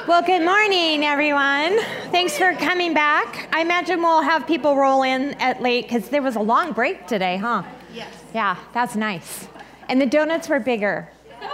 Well, good morning, everyone. Thanks for coming back. I imagine we'll have people roll in at late because there was a long break today, huh? Yes. Yeah, that's nice. And the donuts were bigger.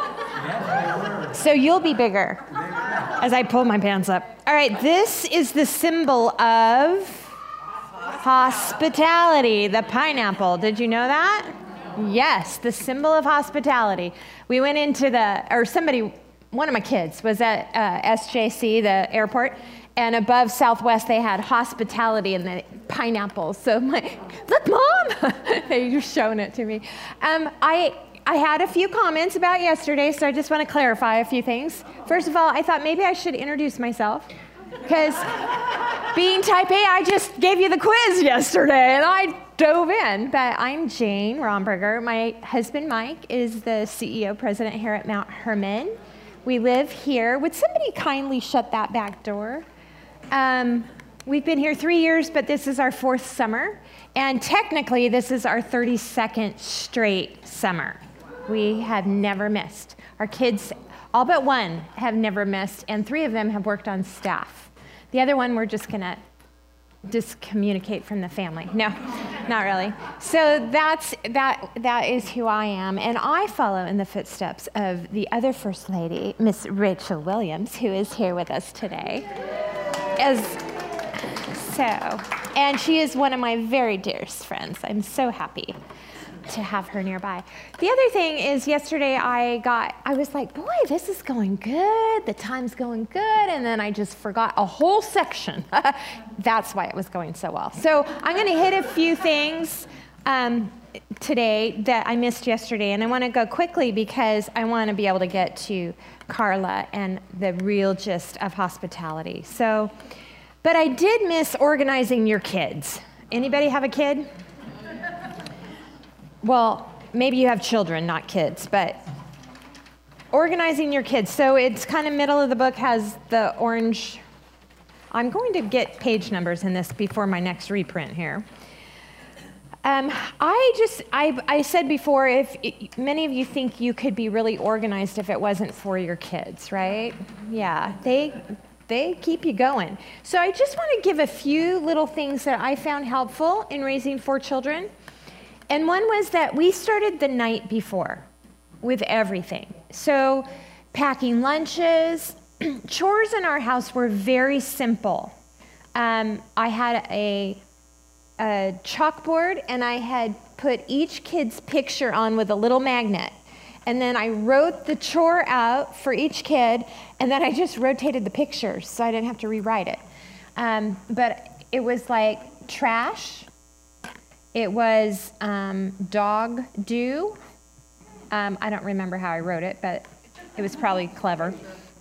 So you'll be bigger as I pull my pants up. All right, this is the symbol of hospitality, the pineapple. Did you know that? Yes, the symbol of hospitality. We went into one of my kids was at SJC, the airport, and above Southwest they had hospitality and the pineapples. So I'm like, look, Mom! They were showing it to me. I had a few comments about yesterday, so I just want to clarify a few things. First of all, I thought maybe I should introduce myself, because being type A, I just gave you the quiz yesterday, and I dove in. But I'm Jane Romberger. My husband, Mike, is the CEO, president here at Mount Hermon. We live here. Would somebody kindly shut that back door? We've been here 3 years, but this is our 4th summer. And technically, this is our 32nd straight summer. We have never missed. Our kids, all but one, have never missed, and 3 of them have worked on staff. The other one, we're just going to discommunicate from the family. No, not really. So that is who I am, and I follow in the footsteps of the other First Lady, Miss Rachel Williams, who is here with us today. And she is one of my very dearest friends. I'm so happy to have her nearby. The other thing is, yesterday I was like, boy, this is going good. The time's going good. And then I just forgot a whole section. That's why it was going so well. So I'm going to hit a few things today that I missed yesterday. And I want to go quickly because I want to be able to get to Carla and the real gist of hospitality. But I did miss organizing your kids. Anybody have a kid? Well, maybe you have children, not kids, but organizing your kids. So it's kind of middle of the book, has the orange. I'm going to get page numbers in this before my next reprint here. I said before, many of you think you could be really organized if it wasn't for your kids, right? Yeah, they keep you going. So I just want to give a few little things that I found helpful in raising 4 children. And one was that we started the night before with everything. So packing lunches, chores in our house were very simple. I had a chalkboard, and I had put each kid's picture on with a little magnet. And then I wrote the chore out for each kid, and then I just rotated the pictures so I didn't have to rewrite it. But it was like trash. It was dog do. I don't remember how I wrote it, but it was probably clever.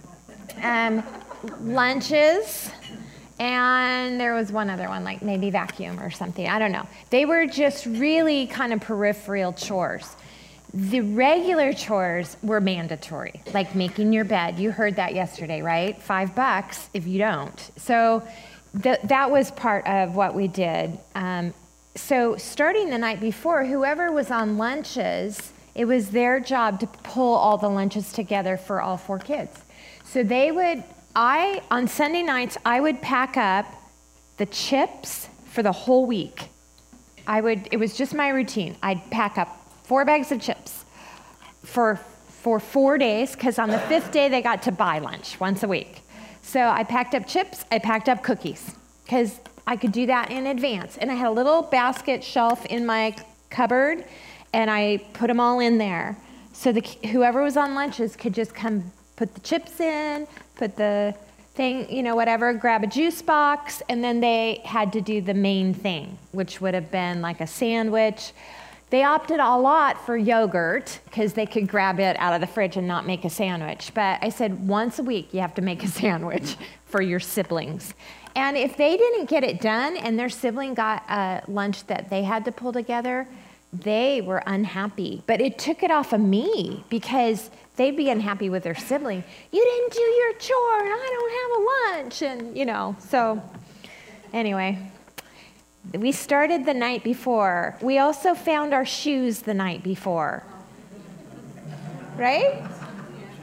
Lunches, and there was one other one, like maybe vacuum or something. I don't know. They were just really kind of peripheral chores. The regular chores were mandatory, like making your bed. You heard that yesterday, right? $5 if you don't. So that was part of what we did. So starting the night before, whoever was on lunches, it was their job to pull all the lunches together for all 4 kids. So on Sunday nights, I would pack up the chips for the whole week. It was just my routine. I'd pack up 4 bags of chips for 4 days, because on the 5th day, they got to buy lunch once a week. So I packed up chips, I packed up cookies, because I could do that in advance. And I had a little basket shelf in my cupboard, and I put them all in there. So whoever was on lunches could just come put the chips in, put the thing, whatever, grab a juice box, and then they had to do the main thing, which would have been like a sandwich. They opted a lot for yogurt because they could grab it out of the fridge and not make a sandwich. But I said, once a week, you have to make a sandwich for your siblings. And if they didn't get it done and their sibling got a lunch that they had to pull together, they were unhappy. But it took it off of me, because they'd be unhappy with their sibling. You didn't do your chore, and I don't have a lunch. And, so anyway, we started the night before. We also found our shoes the night before. Right?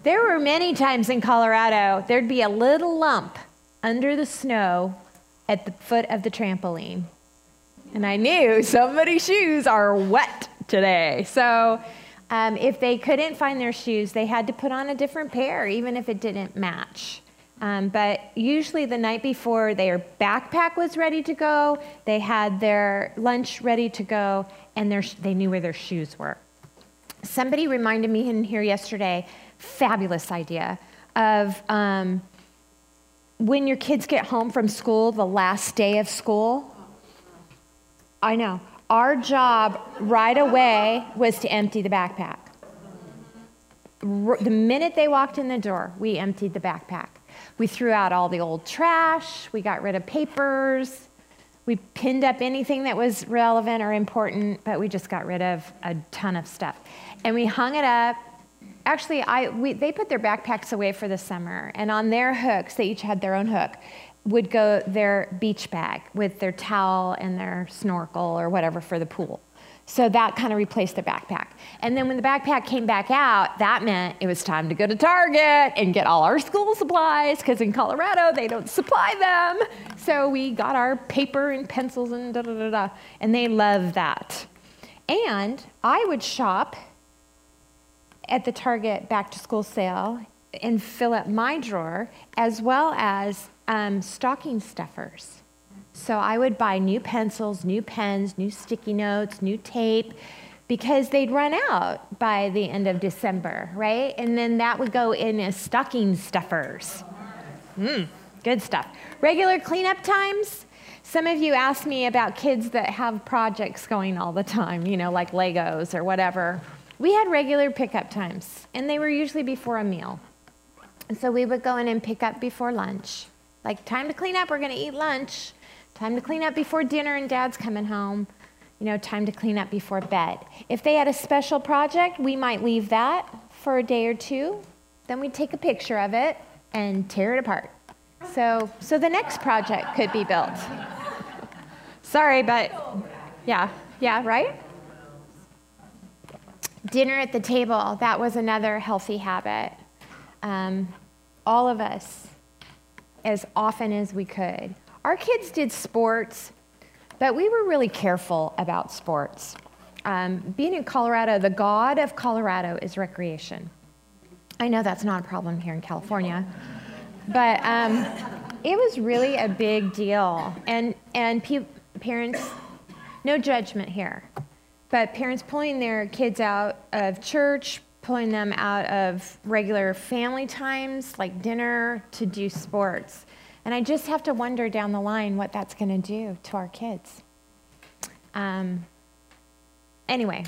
There were many times in Colorado, there'd be a little lump under the snow at the foot of the trampoline. And I knew somebody's shoes are wet today. So if they couldn't find their shoes, they had to put on a different pair, even if it didn't match. But usually the night before, their backpack was ready to go, they had their lunch ready to go, and they knew where their shoes were. Somebody reminded me in here yesterday, fabulous idea, of when your kids get home from school, the last day of school. I know. Our job right away was to empty the backpack. The minute they walked in the door, we emptied the backpack. We threw out all the old trash. We got rid of papers. We pinned up anything that was relevant or important, but we just got rid of a ton of stuff. And we hung it up. Actually, they put their backpacks away for the summer, and on their hooks, they each had their own hook, would go their beach bag with their towel and their snorkel or whatever for the pool. So that kind of replaced the backpack. And then when the backpack came back out, that meant it was time to go to Target and get all our school supplies, because in Colorado, they don't supply them. So we got our paper and pencils and da-da-da-da, and they love that. And I would shop at the Target back-to-school sale and fill up my drawer, as well as stocking stuffers. So I would buy new pencils, new pens, new sticky notes, new tape, because they'd run out by the end of December, right? And then that would go in as stocking stuffers. Good stuff. Regular cleanup times. Some of you ask me about kids that have projects going all the time, like Legos or whatever. We had regular pickup times, and they were usually before a meal. And so we would go in and pick up before lunch. Like, time to clean up, we're going to eat lunch. Time to clean up before dinner and Dad's coming home. Time to clean up before bed. If they had a special project, we might leave that for a day or two. Then we'd take a picture of it and tear it apart. So the next project could be built. Sorry, but yeah, right? Dinner at the table, that was another healthy habit. All of us, as often as we could. Our kids did sports, but we were really careful about sports. Being in Colorado, the god of Colorado is recreation. I know that's not a problem here in California, but it was really a big deal. And parents, no judgment here, but parents pulling their kids out of church, pulling them out of regular family times, like dinner, to do sports. And I just have to wonder down the line what that's going to do to our kids. Anyway,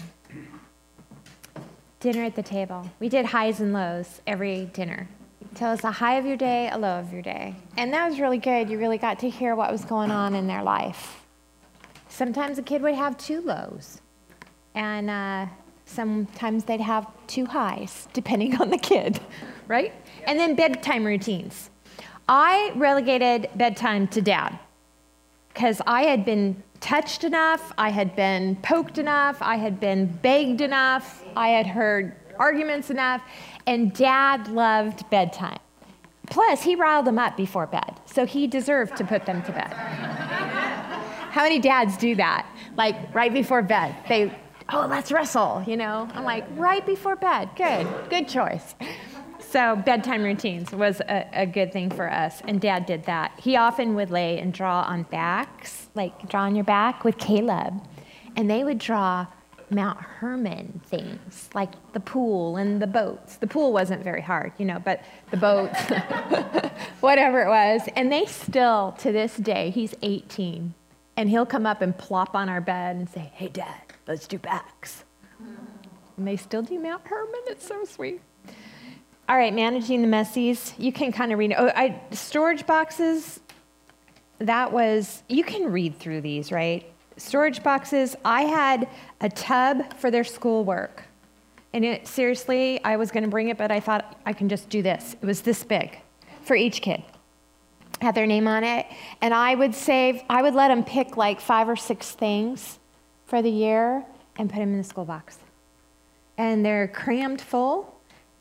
dinner at the table. We did highs and lows every dinner. Tell us a high of your day, a low of your day. And that was really good. You really got to hear what was going on in their life. Sometimes a kid would have 2 lows. And sometimes they'd have 2 highs, depending on the kid, right? And then bedtime routines. I relegated bedtime to Dad, because I had been touched enough, I had been poked enough, I had been begged enough, I had heard arguments enough, and Dad loved bedtime. Plus, he riled them up before bed, so he deserved to put them to bed. How many dads do that? Like, right before bed, let's wrestle, I'm like, right before bed, good choice. So bedtime routines was a good thing for us, and Dad did that. He often would lay and draw on backs, like draw on your back with Caleb, and they would draw Mount Hermon things, like the pool and the boats. The pool wasn't very hard, but the boats, whatever it was. And they still, to this day, he's 18, and he'll come up and plop on our bed and say, "Hey, Dad, let's do backs." And they still do Mount Hermon. It's so sweet. All right, managing the messies. You can kind of read. Storage boxes, you can read through these, right? Storage boxes, I had a tub for their schoolwork. And seriously, I was going to bring it, but I thought I can just do this. It was this big for each kid. Had their name on it. And I would let them pick like 5 or 6 things for the year and put them in the school box. And they're crammed full.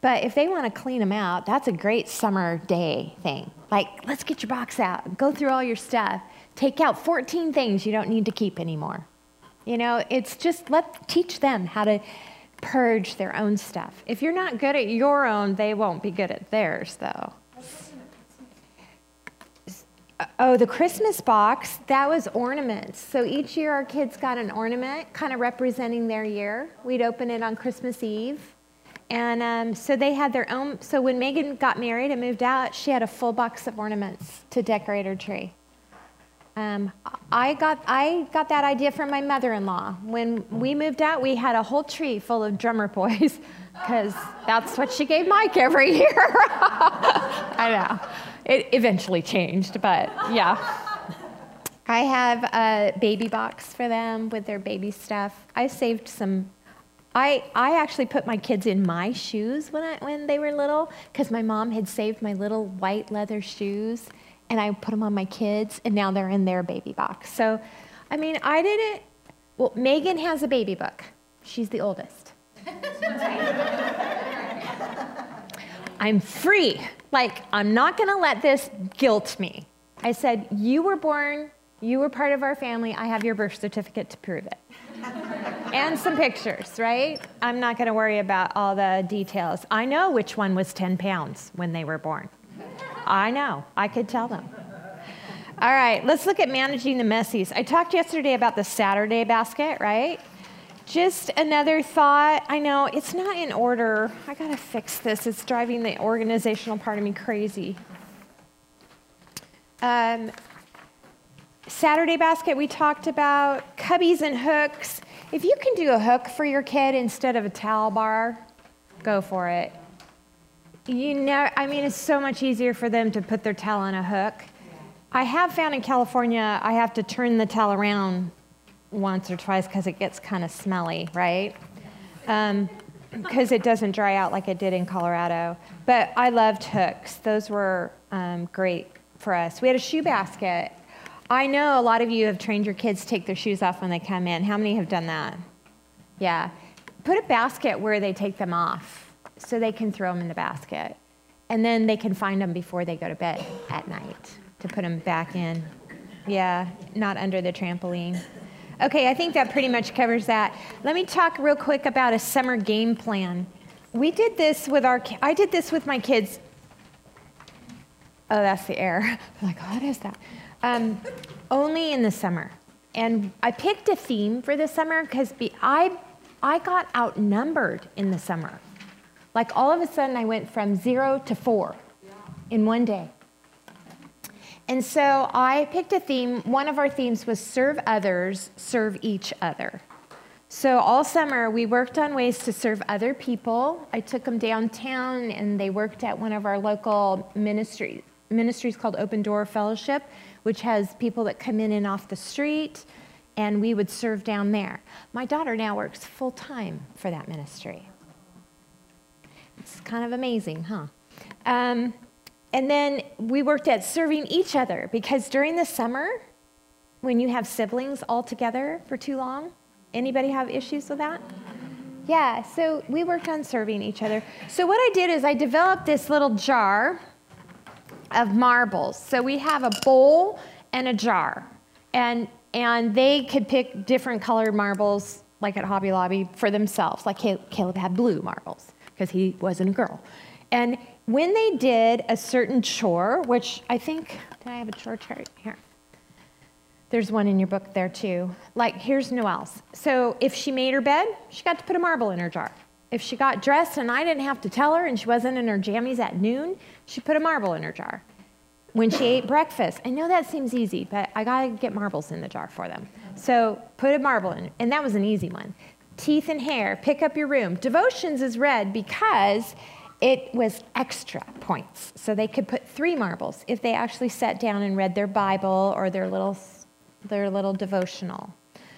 But if they want to clean them out, that's a great summer day thing. Like, let's get your box out, go through all your stuff, take out 14 things you don't need to keep anymore. You know, it's just teach them how to purge their own stuff. If you're not good at your own, they won't be good at theirs, though. Oh, the Christmas box, that was ornaments. So each year our kids got an ornament kind of representing their year. We'd open it on Christmas Eve. And so they had their own. So when Megan got married and moved out, she had a full box of ornaments to decorate her tree. I got that idea from my mother-in-law. When we moved out, we had a whole tree full of drummer boys because that's what she gave Mike every year. I know. It eventually changed, but yeah. I have a baby box for them with their baby stuff. I saved some. I actually put my kids in my shoes when they were little because my mom had saved my little white leather shoes, and I put them on my kids, and now they're in their baby box. So, I mean, I didn't. Well, Megan has a baby book. She's the oldest. I'm free. Like, I'm not going to let this guilt me. I said, you were born, you were part of our family, I have your birth certificate to prove it. And some pictures, right? I'm not going to worry about all the details. I know which one was 10 pounds when they were born. I know. I could tell them. All right, let's look at managing the messies. I talked yesterday about the Saturday basket, right? Just another thought. I know it's not in order. I got to fix this. It's driving the organizational part of me crazy. Saturday basket, we talked about cubbies and hooks. If you can do a hook for your kid instead of a towel bar, go for it. You know, I mean, it's so much easier for them to put their towel on a hook. I have found in California, I have to turn the towel around once or twice because it gets kind of smelly, right? Because it doesn't dry out like it did in Colorado. But I loved hooks. Those were great for us. We had a shoe basket. I know a lot of you have trained your kids to take their shoes off when they come in. How many have done that? Yeah. Put a basket where they take them off so they can throw them in the basket. And then they can find them before they go to bed at night to put them back in. Yeah, not under the trampoline. Okay, I think that pretty much covers that. Let me talk real quick about a summer game plan. We did this with I did this with my kids. Oh, that's the air. I'm like, what is that? Only in the summer. And I picked a theme for the summer because I got outnumbered in the summer. Like all of a sudden I went from 0 to 4 in one day. And so I picked a theme. One of our themes was serve others, serve each other. So all summer we worked on ways to serve other people. I took them downtown and they worked at one of our local ministries called Open Door Fellowship, which has people that come in and off the street, and we would serve down there. My daughter now works full-time for that ministry. It's kind of amazing, huh? And then we worked at serving each other, because during the summer, when you have siblings all together for too long, anybody have issues with that? Yeah, so we worked on serving each other. So what I did is I developed this little jar of marbles. So we have a bowl and a jar. And they could pick different colored marbles, like at Hobby Lobby, for themselves. Like Caleb had blue marbles, because he wasn't a girl. And when they did a certain chore, which I think, did I have a chore chart here? There's one in your book there too. Like, here's Noelle's. So if she made her bed, she got to put a marble in her jar. If she got dressed and I didn't have to tell her and she wasn't in her jammies at noon, she put a marble in her jar. When she ate breakfast, I know that seems easy, but I gotta get marbles in the jar for them. So put a marble in, and that was an easy one. Teeth and hair, pick up your room. Devotions is red because it was extra points. So they could put 3 marbles if they actually sat down and read their Bible or their little devotional.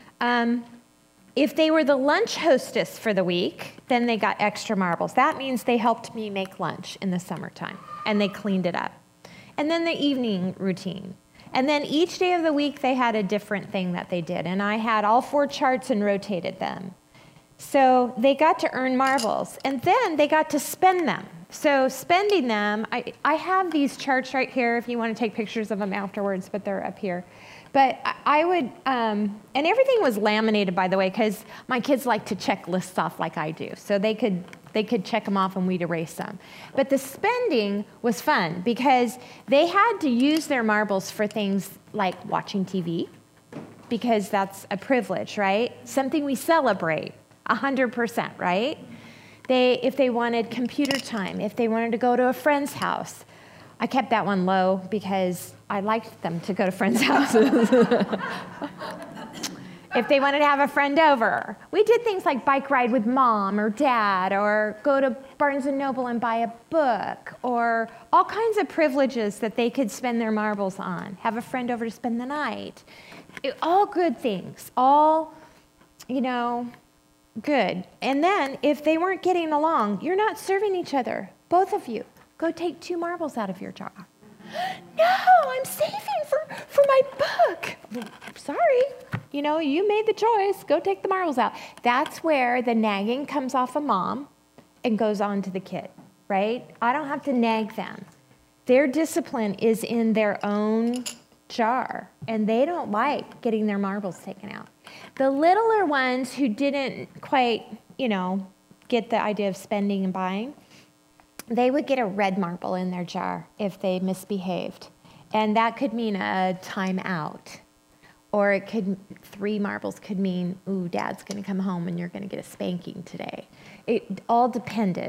If they were the lunch hostess for the week, then they got extra marbles. That means they helped me make lunch in the summertime, and they cleaned it up. And then the evening routine. And then each day of the week, they had a different thing that they did. And I had all 4 charts and rotated them. So they got to earn marbles, and then they got to spend them. So spending them, I have these charts right here if you want to take pictures of them afterwards, but they're up here. But I would, and everything was laminated, by the way, because my kids like to check lists off like I do. So they could check them off and we'd erase them. But the spending was fun because they had to use their marbles for things like watching TV, because that's a privilege, right? Something we celebrate, 100%, right? If they wanted computer time, if they wanted to go to a friend's house. I kept that one low because I liked them to go to friends' houses. If they wanted to have a friend over. We did things like bike ride with mom or dad, or go to Barnes & Noble and buy a book, or all kinds of privileges that they could spend their marbles on. Have a friend over to spend the night. All good things, all, good. And then if they weren't getting along, you're not serving each other, both of you. Go take 2 marbles out of your jar. No, I'm saving for my book. Sorry. You made the choice. Go take the marbles out. That's where the nagging comes off of mom and goes on to the kid, right? I don't have to nag them. Their discipline is in their own jar, and they don't like getting their marbles taken out. The littler ones who didn't quite, get the idea of spending and buying, they would get a red marble in their jar if they misbehaved. And that could mean a timeout. Or 3 marbles could mean, ooh, dad's going to come home and you're going to get a spanking today. It all depended,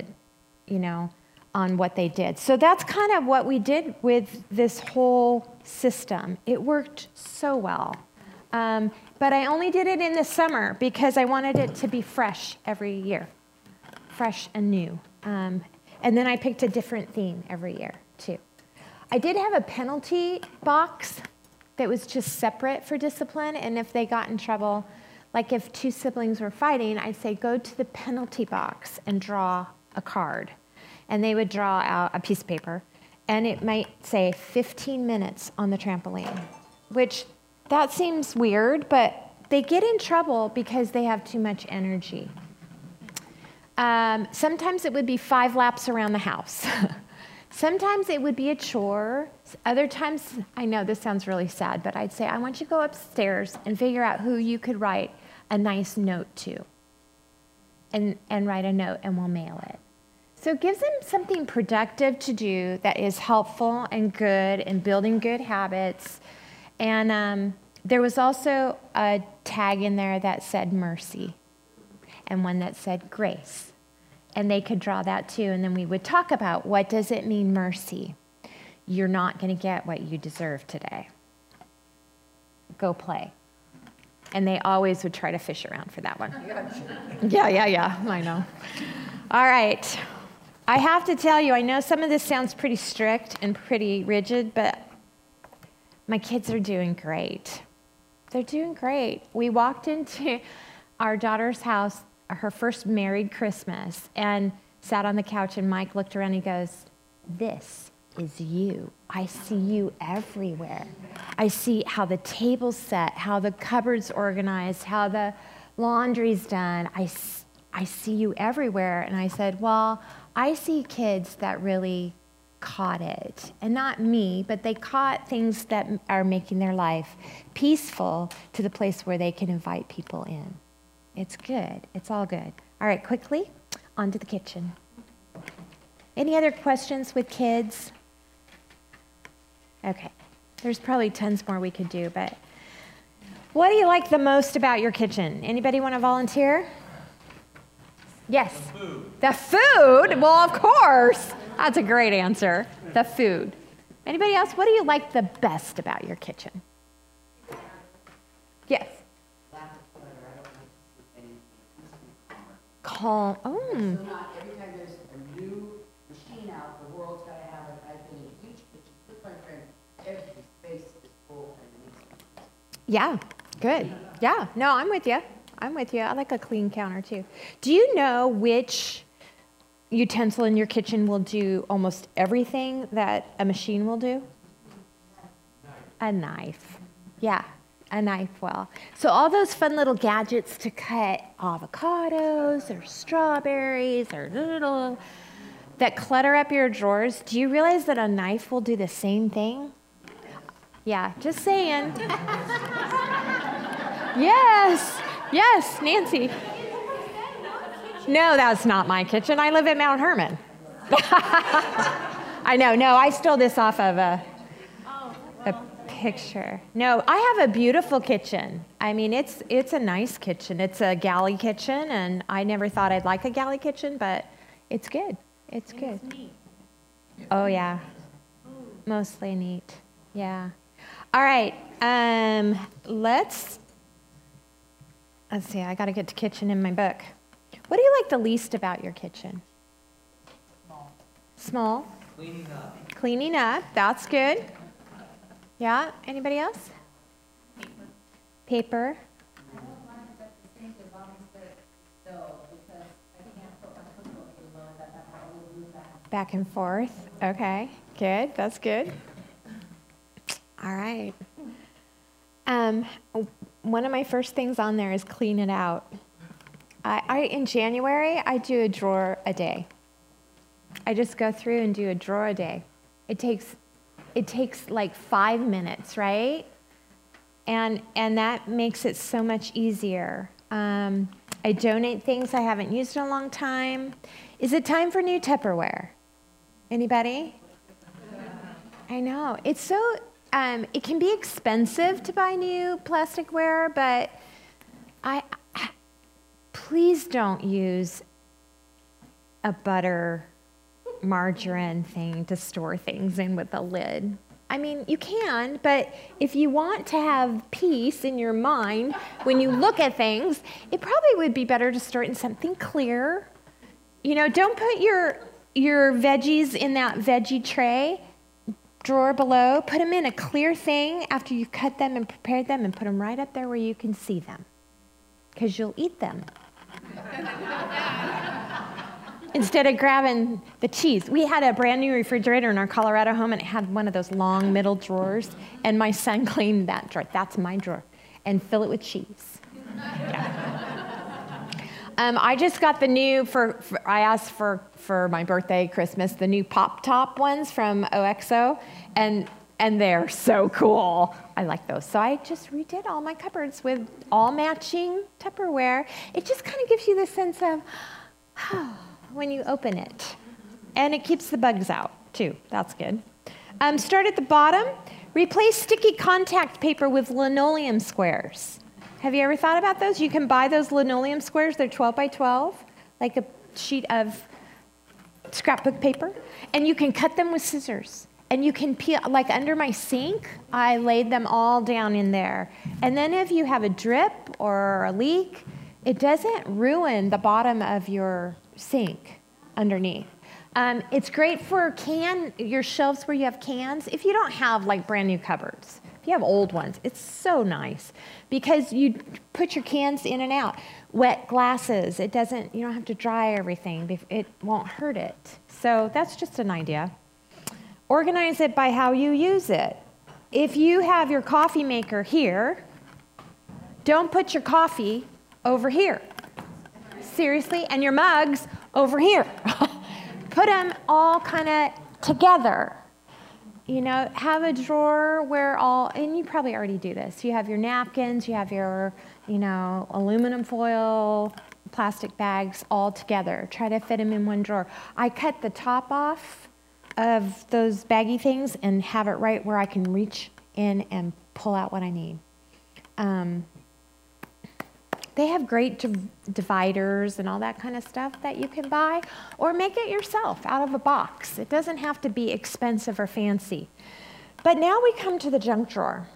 on what they did. So that's kind of what we did with this whole system. It worked so well. But I only did it in the summer because I wanted it to be fresh every year. Fresh and new. And then I picked a different theme every year, too. I did have a penalty box that was just separate for discipline, and if they got in trouble, like if 2 siblings were fighting, I'd say, go to the penalty box and draw a card. And they would draw out a piece of paper, and it might say 15 minutes on the trampoline, which that seems weird, but they get in trouble because they have too much energy. Sometimes it would be 5 laps around the house. Sometimes it would be a chore. Other times, I know this sounds really sad, but I'd say, I want you to go upstairs and figure out who you could write a nice note to. And write a note, and we'll mail it. So it gives them something productive to do that is helpful and good and building good habits. And there was also a tag in there that said mercy, and one that said grace. And they could draw that too, and then we would talk about, what does it mean, mercy? You're not going to get what you deserve today. Go play. And they always would try to fish around for that one. Yeah, I know. All right. I have to tell you, I know some of this sounds pretty strict and pretty rigid, but my kids are doing great. They're doing great. We walked into our daughter's house, her first married Christmas, and sat on the couch, and Mike looked around and he goes, this is you. I see you everywhere. I see how the table's set, how the cupboard's organized, how the laundry's done. I see you everywhere. And I said, well, I see kids that really caught it. And not me, but they caught things that are making their life peaceful to the place where they can invite people in. It's good. It's all good. All right, quickly, on to the kitchen. Any other questions with kids? Okay. There's probably tons more we could do, but what do you like the most about your kitchen? Anybody want to volunteer? Yes. The food. The food? Well, of course. That's a great answer. The food. Anybody else? What do you like the best about your kitchen? Yes. Calm. Oh. So not every time there's a new machine out, the world's got to have it. I've been in a huge kitchen with my friend. Every space is full and needs. Yeah, good. Yeah, no, I'm with you. I like a clean counter too. Do you know which utensil in your kitchen will do almost everything that a machine will do? A knife. Yeah. A knife will. So all those fun little gadgets to cut avocados or strawberries or little that clutter up your drawers, do you realize that a knife will do the same thing? Yeah, just saying. Yes, Nancy. No, that's not my kitchen. I live at Mount Herman. I know, no, I stole this off of a picture. No, I have a beautiful kitchen. I mean, it's a nice kitchen. It's a galley kitchen, and I never thought I'd like a galley kitchen, but it's good. It's good. It's neat. Oh, yeah. Mostly neat. Yeah. All right. Let's see. I got to get to kitchen in my book. What do you like the least about your kitchen? Small? Cleaning up. That's good. Yeah. Anybody else? Paper. I don't mind that the sink is on the stove because I can't put my cookbook in low that I always move back and forth. Okay. Good. That's good. All right. One of my first things on there is clean it out. In January, I do a drawer a day. I just go through and do a drawer a day. It takes like 5 minutes, right? And that makes it so much easier. I donate things I haven't used in a long time. Is it time for new Tupperware? Anybody? I know. It's so, it can be expensive to buy new plasticware, but please don't use a butter margarine thing to store things in with a lid. I mean, you can, but if you want to have peace in your mind when you look at things, it probably would be better to store it in something clear. You know, don't put your veggies in that veggie tray drawer below. Put them in a clear thing after you've cut them and prepared them and put them right up there where you can see them, because you'll eat them. Instead of grabbing the cheese. We had a brand new refrigerator in our Colorado home, and it had one of those long middle drawers, and my son cleaned that drawer. That's my drawer. And fill it with cheese. Yeah. I just got the new, I asked for my birthday, Christmas, the new Pop Top ones from OXO, and they're so cool. I like those. So I just redid all my cupboards with all matching Tupperware. It just kind of gives you the sense of, when you open it. And it keeps the bugs out, too. That's good. Start at the bottom. Replace sticky contact paper with linoleum squares. Have you ever thought about those? You can buy those linoleum squares. They're 12 by 12, like a sheet of scrapbook paper. And you can cut them with scissors. And you can peel, like under my sink, I laid them all down in there. And then if you have a drip or a leak, it doesn't ruin the bottom of your sink underneath. It's great for your shelves where you have cans. If you don't have like brand new cupboards, if you have old ones, it's so nice because you put your cans in and out. Wet glasses, you don't have to dry everything. It won't hurt it. So that's just an idea. Organize it by how you use it. If you have your coffee maker here, don't put your coffee over here. Seriously, and your mugs over here. Put them all kind of together. You know, have a drawer where and you probably already do this. You have your napkins, you have your, aluminum foil, plastic bags all together. Try to fit them in one drawer. I cut the top off of those baggy things and have it right where I can reach in and pull out what I need. They have great dividers and all that kind of stuff that you can buy, or make it yourself out of a box. It doesn't have to be expensive or fancy. But now we come to the junk drawer.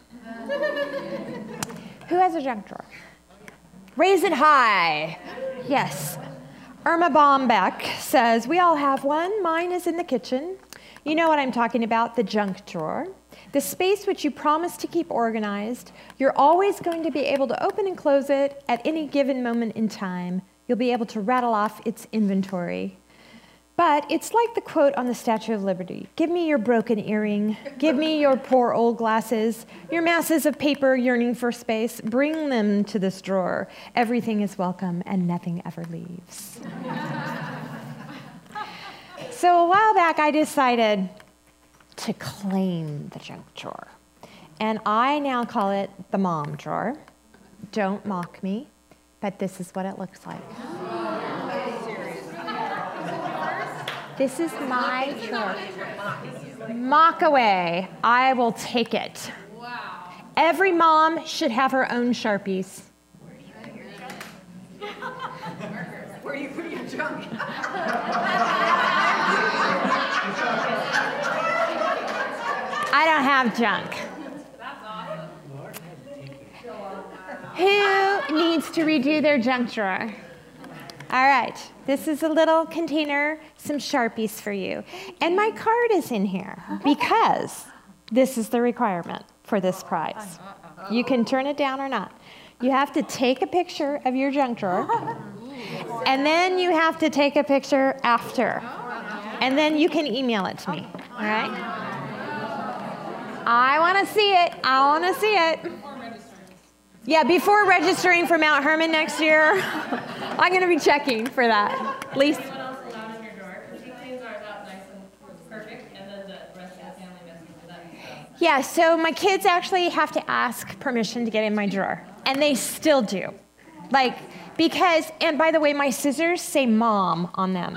Who has a junk drawer? Raise it high. Yes. Irma Bombeck says, we all have one. Mine is in the kitchen. You know what I'm talking about, the junk drawer. The space which you promise to keep organized. You're always going to be able to open and close it at any given moment in time. You'll be able to rattle off its inventory. But it's like the quote on the Statue of Liberty. Give me your broken earring. Give me your poor old glasses. Your masses of paper yearning for space. Bring them to this drawer. Everything is welcome and nothing ever leaves. So a while back, I decided to claim the junk drawer. And I now call it the mom drawer. Don't mock me, but this is what it looks like. This is my drawer. Mock away. I will take it. Wow. Every mom should have her own Sharpies. Where do you put your junk? I don't have junk. That's awesome. Who needs to redo their junk drawer? All right, this is a little container, some Sharpies for you. And my card is in here because this is the requirement for this prize. You can turn it down or not. You have to take a picture of your junk drawer, and then you have to take a picture after. And then you can email it to me, all right? I want to see it. I want to see it. Yeah, before registering for Mount Hermon next year, I'm going to be checking for that. At least. What else is allowed in your drawer? She cleans ours out nice and perfect, and then the rest of the family messes with that stuff. Yeah, so my kids actually have to ask permission to get in my drawer, and they still do. Like, because, and by the way, my scissors say mom on them.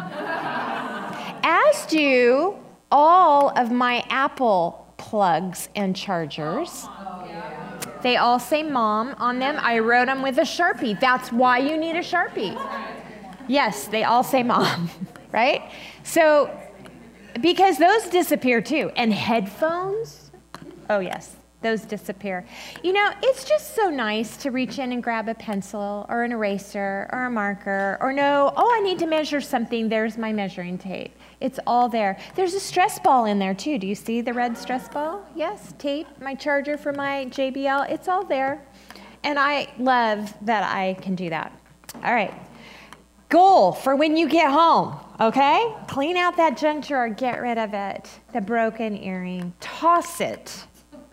As do all of my Apple plugs and chargers. They all say mom on them. I wrote them with a Sharpie. That's why you need a Sharpie. Yes, they all say mom, right? So, because those disappear too. And headphones, oh yes, those disappear. You know, it's just so nice to reach in and grab a pencil or an eraser or a marker or know, oh, I need to measure something. There's my measuring tape. It's all there. There's a stress ball in there too. Do you see the red stress ball? Yes, tape, my charger for my JBL, it's all there. And I love that I can do that. All right. Goal for when you get home, okay? Clean out that junk drawer, get rid of it. The broken earring, toss it.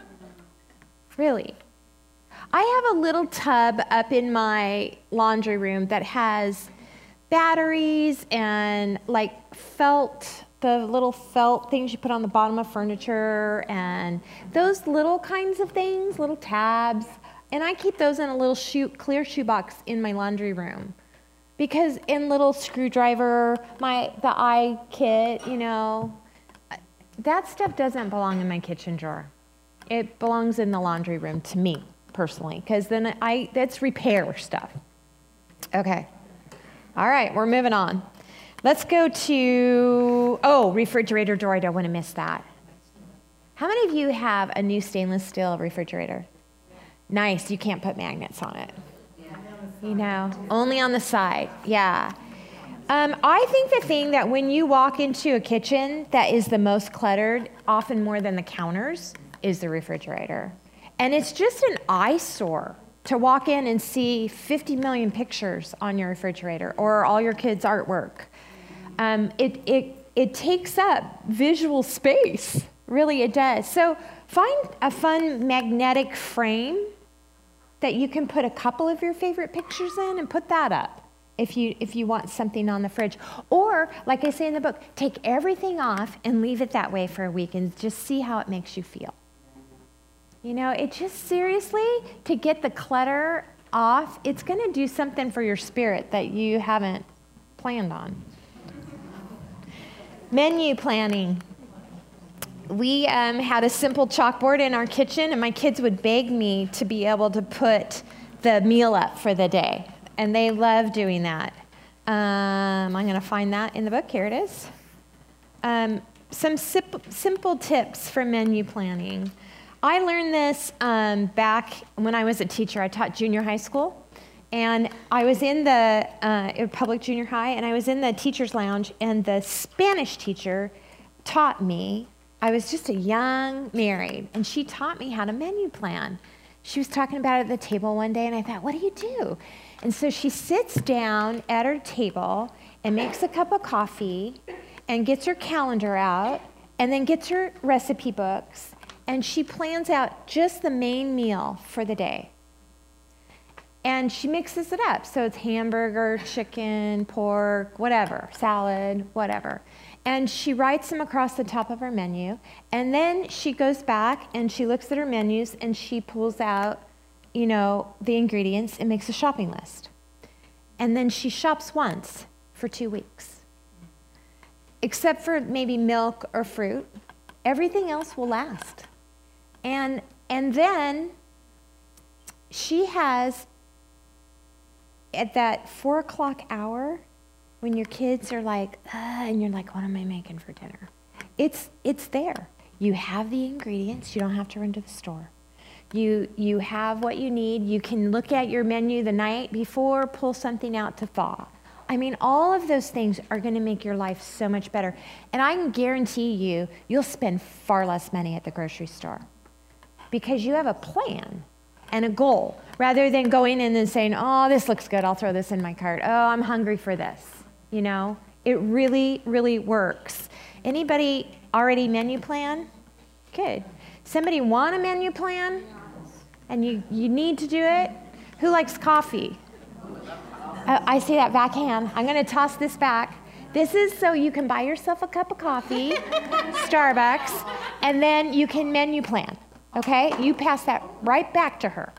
Really. I have a little tub up in my laundry room that has batteries and like felt, the little felt things you put on the bottom of furniture and those little kinds of things, little tabs. And I keep those in a little clear shoebox in my laundry room. Because in little screwdriver, the eye kit, you know, that stuff doesn't belong in my kitchen drawer. It belongs in the laundry room to me personally, because then that's repair stuff. Okay. All right, we're moving on. Let's go to, refrigerator door. I don't want to miss that. How many of you have a new stainless steel refrigerator? Nice, you can't put magnets on it. You know, only on the side, yeah. I think the thing that when you walk into a kitchen that is the most cluttered, often more than the counters, is the refrigerator. And it's just an eyesore to walk in and see 50 million pictures on your refrigerator or all your kids' artwork. It takes up visual space, really it does. So find a fun magnetic frame that you can put a couple of your favorite pictures in and put that up if you want something on the fridge. Or, like I say in the book, take everything off and leave it that way for a week and just see how it makes you feel. You know, it just seriously, to get the clutter off, it's going to do something for your spirit that you haven't planned on. Menu planning. We had a simple chalkboard in our kitchen, and my kids would beg me to be able to put the meal up for the day, and they love doing that. I'm going to find that in the book. Here it is. Some simple tips for menu planning. I learned this back when I was a teacher. I taught junior high school, and I was in the public junior high, and I was in the teacher's lounge, and the Spanish teacher taught me. I was just a young married, and she taught me how to menu plan. She was talking about it at the table one day, and I thought, what do you do? And so she sits down at her table and makes a cup of coffee and gets her calendar out and then gets her recipe books, and she plans out just the main meal for the day. And she mixes it up. So it's hamburger, chicken, pork, whatever, salad, whatever. And she writes them across the top of her menu. And then she goes back and she looks at her menus and she pulls out, you know, the ingredients and makes a shopping list. And then she shops once for 2 weeks. Except for maybe milk or fruit, everything else will last. And then she has, at that 4 o'clock hour, when your kids are like, and you're like, what am I making for dinner? It's there. You have the ingredients. You don't have to run to the store. You have what you need. You can look at your menu the night before, pull something out to thaw. I mean, all of those things are going to make your life so much better. And I can guarantee you, you'll spend far less money at the grocery store because you have a plan and a goal, rather than going in and saying, oh, this looks good, I'll throw this in my cart. Oh, I'm hungry for this. You know, it really, really works. Anybody already menu plan? Good. Somebody want a menu plan? And you need to do it? Who likes coffee? I see that back hand. I'm going to toss this back. This is so you can buy yourself a cup of coffee, Starbucks, and then you can menu plan. Okay? You pass that right back to her.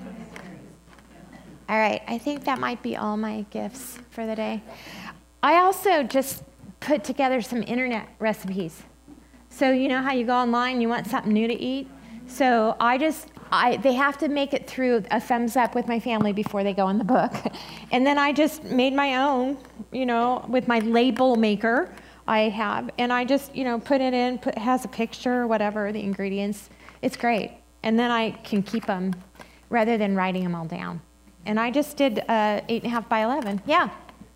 All right. I think that might be all my gifts for the day. I also just put together some internet recipes. So you know how you go online, you want something new to eat? So they have to make it through a thumbs up with my family before they go in the book. And then I just made my own, you know, with my label maker I have. And I just, you know, put it in, it has a picture, whatever, the ingredients. It's great. And then I can keep them rather than writing them all down. And I just did 8.5 by 11. Yeah.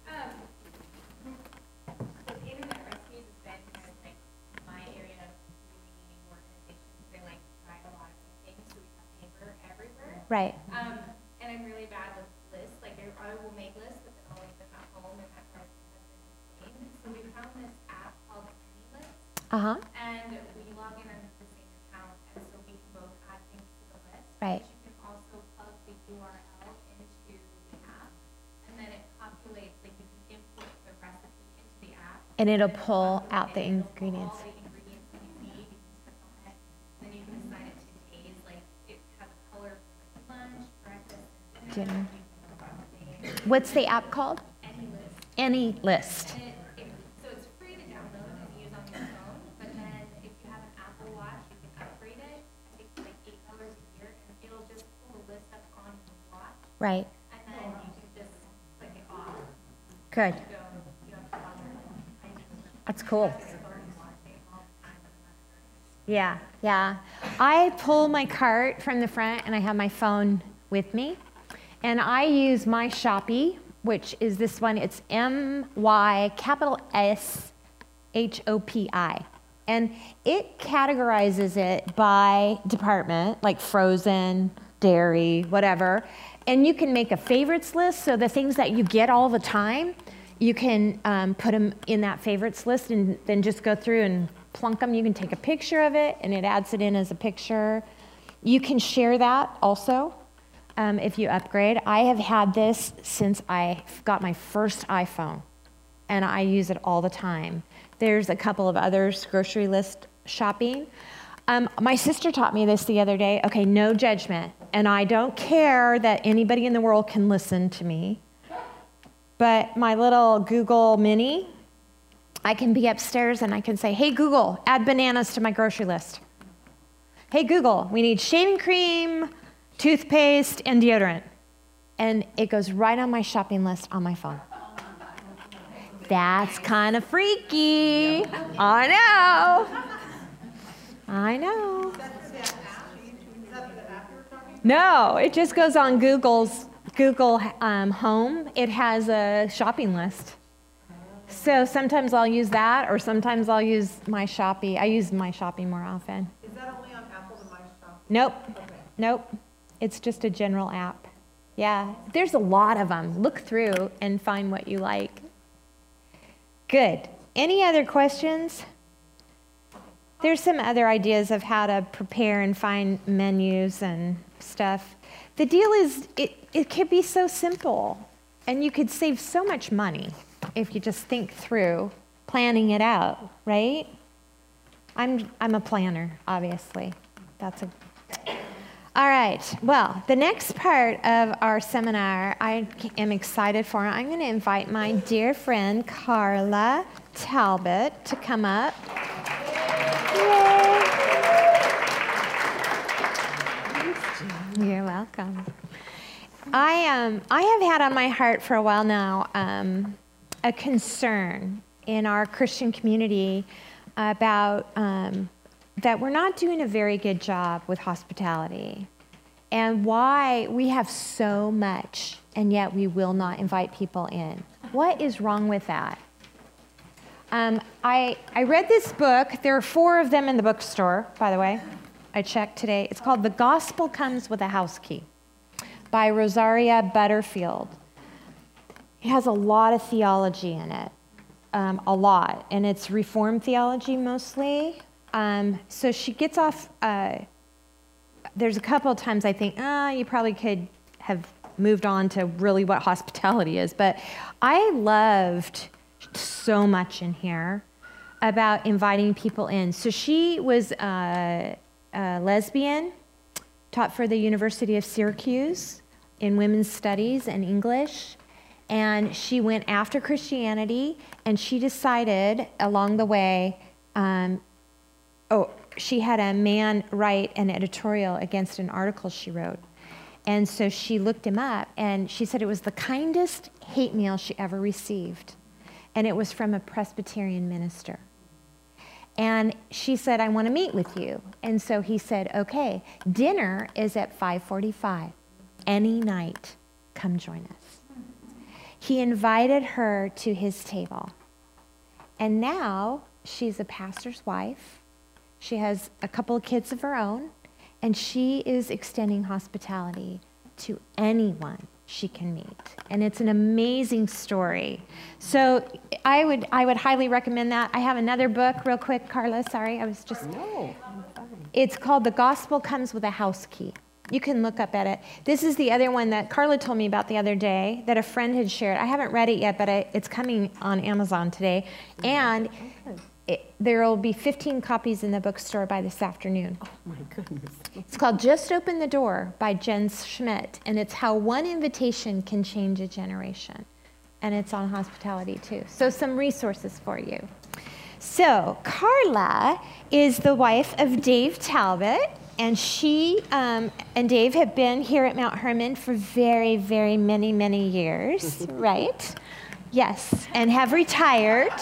With internet recipes, it's been kind of like my area of really needing organization. They like to try a lot of new things, so we have paper everywhere. Right. And I'm really bad with lists. Like I will make lists, but then I'll leave them at home, and that drives my husband insane. So we found this app called AnyList, Uh-huh. and we log in under the same account, and so we can both add things to the list. Right. But you can also plug the URL into the app, and then it populates, like you can import the recipe into the app. And it'll pull out the And it'll pull ingredients. all the ingredients that you need, you can click on it, then you can assign it to days, like it has a color for like lunch, breakfast, and dinner. Dinner. You can put the name, What's the app called? any list. Any List. And so it's free to download and use on your phone, but then if you have an Apple Watch, you can upgrade it. I think it's like $8 a year, and it'll just pull a list up on your watch, Right. and then you can just click it off. Good. You don't have to bother. I use it. That's cool. Start watching all the time with another. Yeah, yeah. I pull my cart from the front and I have my phone with me. And I use my Shopee, which is this one. It's MyShopi. And it categorizes it by department, like frozen, dairy, whatever. And you can make a favorites list. So the things that you get all the time, you can put them in that favorites list and then just go through and plunk them. You can take a picture of it and it adds it in as a picture. You can share that also if you upgrade. I have had this since I got my first iPhone and I use it all the time. There's a couple of others, grocery list shopping. My sister taught me this the other day. Okay, no judgment. And I don't care that anybody in the world can listen to me. But my little Google Mini, I can be upstairs and I can say, hey, Google, add bananas to my grocery list. Hey, Google, we need shaving cream, toothpaste, and deodorant. And it goes right on my shopping list on my phone. That's kind of freaky. I know. No, it just goes on Google Home. It has a shopping list. So sometimes I'll use that, or sometimes I'll use my Shopee. I use my Shopee more often. Is that only on Apple, the My Shop? Nope. Okay. Nope. It's just a general app. Yeah, there's a lot of them. Look through and find what you like. Good. Any other questions? There's some other ideas of how to prepare and find menus and stuff. The deal is, it could be so simple, and you could save so much money if you just think through planning it out, right? I'm a planner, obviously. All right. Well, the next part of our seminar I am excited for. I'm going to invite my dear friend Carla Talbot to come up. Yay! You're welcome. I have had on my heart for a while now a concern in our Christian community about that we're not doing a very good job with hospitality, and why we have so much and yet we will not invite people in. What is wrong with that? I read this book. There are 4 of them in the bookstore, by the way. I checked today. It's called The Gospel Comes with a House Key by Rosaria Butterfield. It has a lot of theology in it, a lot, and it's Reformed theology mostly. So she gets off, there's a couple of times I think, you probably could have moved on to really what hospitality is, but I loved so much in here about inviting people in. So she was a lesbian, taught for the University of Syracuse in women's studies and English, and she went after Christianity, and she decided along the way, she had a man write an editorial against an article she wrote. And so she looked him up, and she said it was the kindest hate mail she ever received. And it was from a Presbyterian minister. And she said, I want to meet with you. And so he said, okay, dinner is at 5:45. Any night, come join us. He invited her to his table. And now she's a pastor's wife. She has a couple of kids of her own, and she is extending hospitality to anyone she can meet. And it's an amazing story. So I would highly recommend that. I have another book, real quick, Carla, sorry, I was just... No. It's called The Gospel Comes with a House Key. You can look up at it. This is the other one that Carla told me about the other day that a friend had shared. I haven't read it yet, but it's coming on Amazon today. And there will be 15 copies in the bookstore by this afternoon. Oh, my goodness. It's called Just Open the Door by Jen Schmidt, and it's how one invitation can change a generation. And it's on hospitality, too. So some resources for you. So Carla is the wife of Dave Talbot, and she and Dave have been here at Mount Hermon for very, very many, many years, right? Yes, and have retired.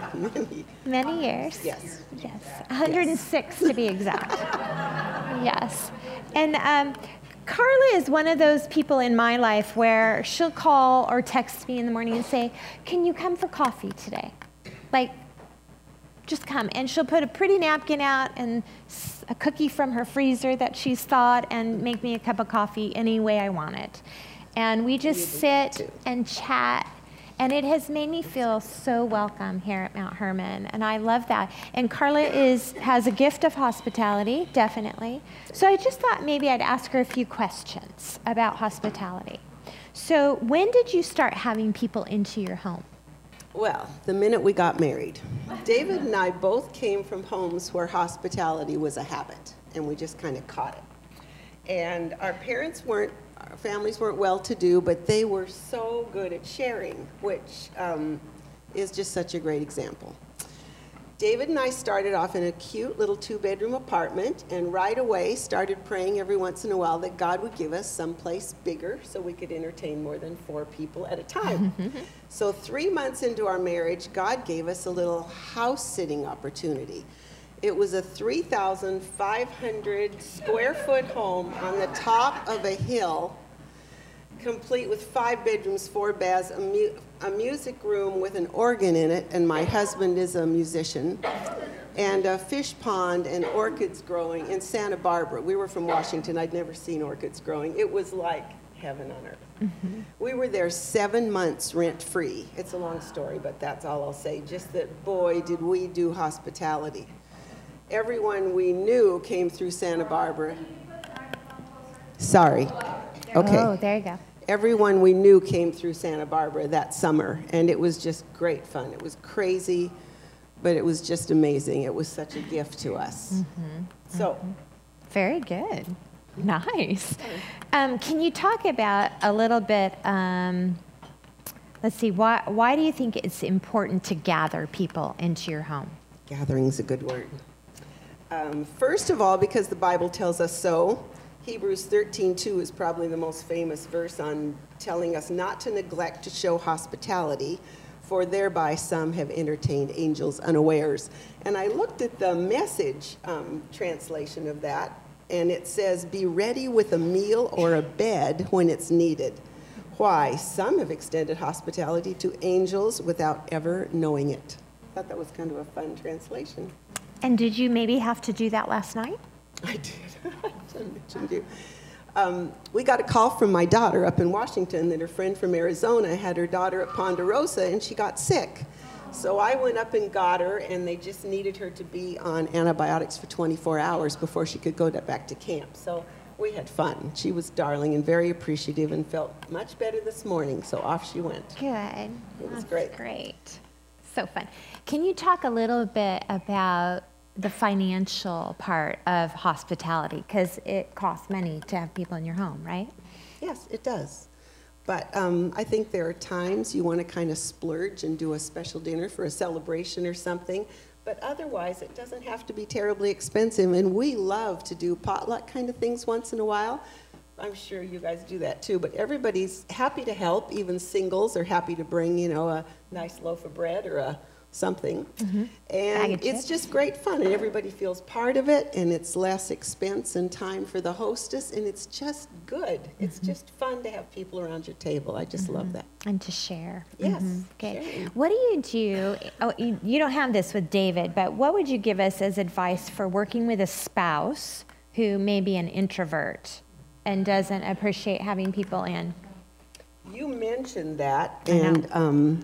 Many years. Yes. Yes, 106 to be exact. Yes. And Carla is one of those people in my life where she'll call or text me in the morning and say, can you come for coffee today? Like, just come. And she'll put a pretty napkin out and a cookie from her freezer that she's thawed and make me a cup of coffee any way I want it. And we just sit and chat. And it has made me feel so welcome here at Mount Hermon, and I love that. And Carla has a gift of hospitality, definitely. So I just thought maybe I'd ask her a few questions about hospitality. So when did you start having people into your home? Well, the minute we got married. David and I both came from homes where hospitality was a habit, and we just kind of caught it. And our families weren't well-to-do, but they were so good at sharing, which is just such a great example. David and I started off in a cute little 2-bedroom apartment, and right away started praying every once in a while that God would give us someplace bigger so we could entertain more than 4 people at a time. So 3 months into our marriage, God gave us a little house-sitting opportunity. It was a 3,500 square foot home on the top of a hill, complete with 5 bedrooms, 4 baths, a music room with an organ in it, and my husband is a musician, and a fish pond and orchids growing in Santa Barbara. We were from Washington. I'd never seen orchids growing. It was like heaven on earth. We were there 7 months rent-free. It's a long story, but that's all I'll say. Just that, boy, did we do hospitality. Everyone we knew came through Santa Barbara. Sorry. Okay. Oh, there you go. Everyone we knew came through Santa Barbara that summer, and it was just great fun. It was crazy, but it was just amazing. It was such a gift to us. So, Very good. Nice. Can you talk about a little bit, let's see, why do you think it's important to gather people into your home? gathering's a good word. First of all, because the Bible tells us so. Hebrews 13:2 is probably the most famous verse on telling us not to neglect to show hospitality, for thereby some have entertained angels unawares. And I looked at the Message translation of that, and it says, be ready with a meal or a bed when it's needed. Why? Some have extended hospitality to angels without ever knowing it. I thought that was kind of a fun translation. And did you maybe have to do that last night? I did. I mentioned you. We got a call from my daughter up in Washington that her friend from Arizona had her daughter at Ponderosa and she got sick. So I went up and got her, and they just needed her to be on antibiotics for 24 hours before she could go back to camp. So we had fun. She was darling and very appreciative and felt much better this morning, so off she went. Good. It was That's great. Great. So fun. Can you talk a little bit about the financial part of hospitality? Because it costs money to have people in your home, right? Yes, it does. But I think there are times you want to kind of splurge and do a special dinner for a celebration or something. But otherwise, it doesn't have to be terribly expensive. And we love to do potluck kind of things once in a while. I'm sure you guys do that too. But everybody's happy to help. Even singles are happy to bring, you know, a nice loaf of bread or a something. And it's just great fun, and everybody feels part of it, and it's less expense and time for the hostess, and it's just good. It's just fun to have people around your table. I just love that. And to share. Yes. Good. sharing. What do you do? Oh, you don't have this with David, but what would you give us as advice for working with a spouse who may be an introvert and doesn't appreciate having people in? You mentioned that, I know. and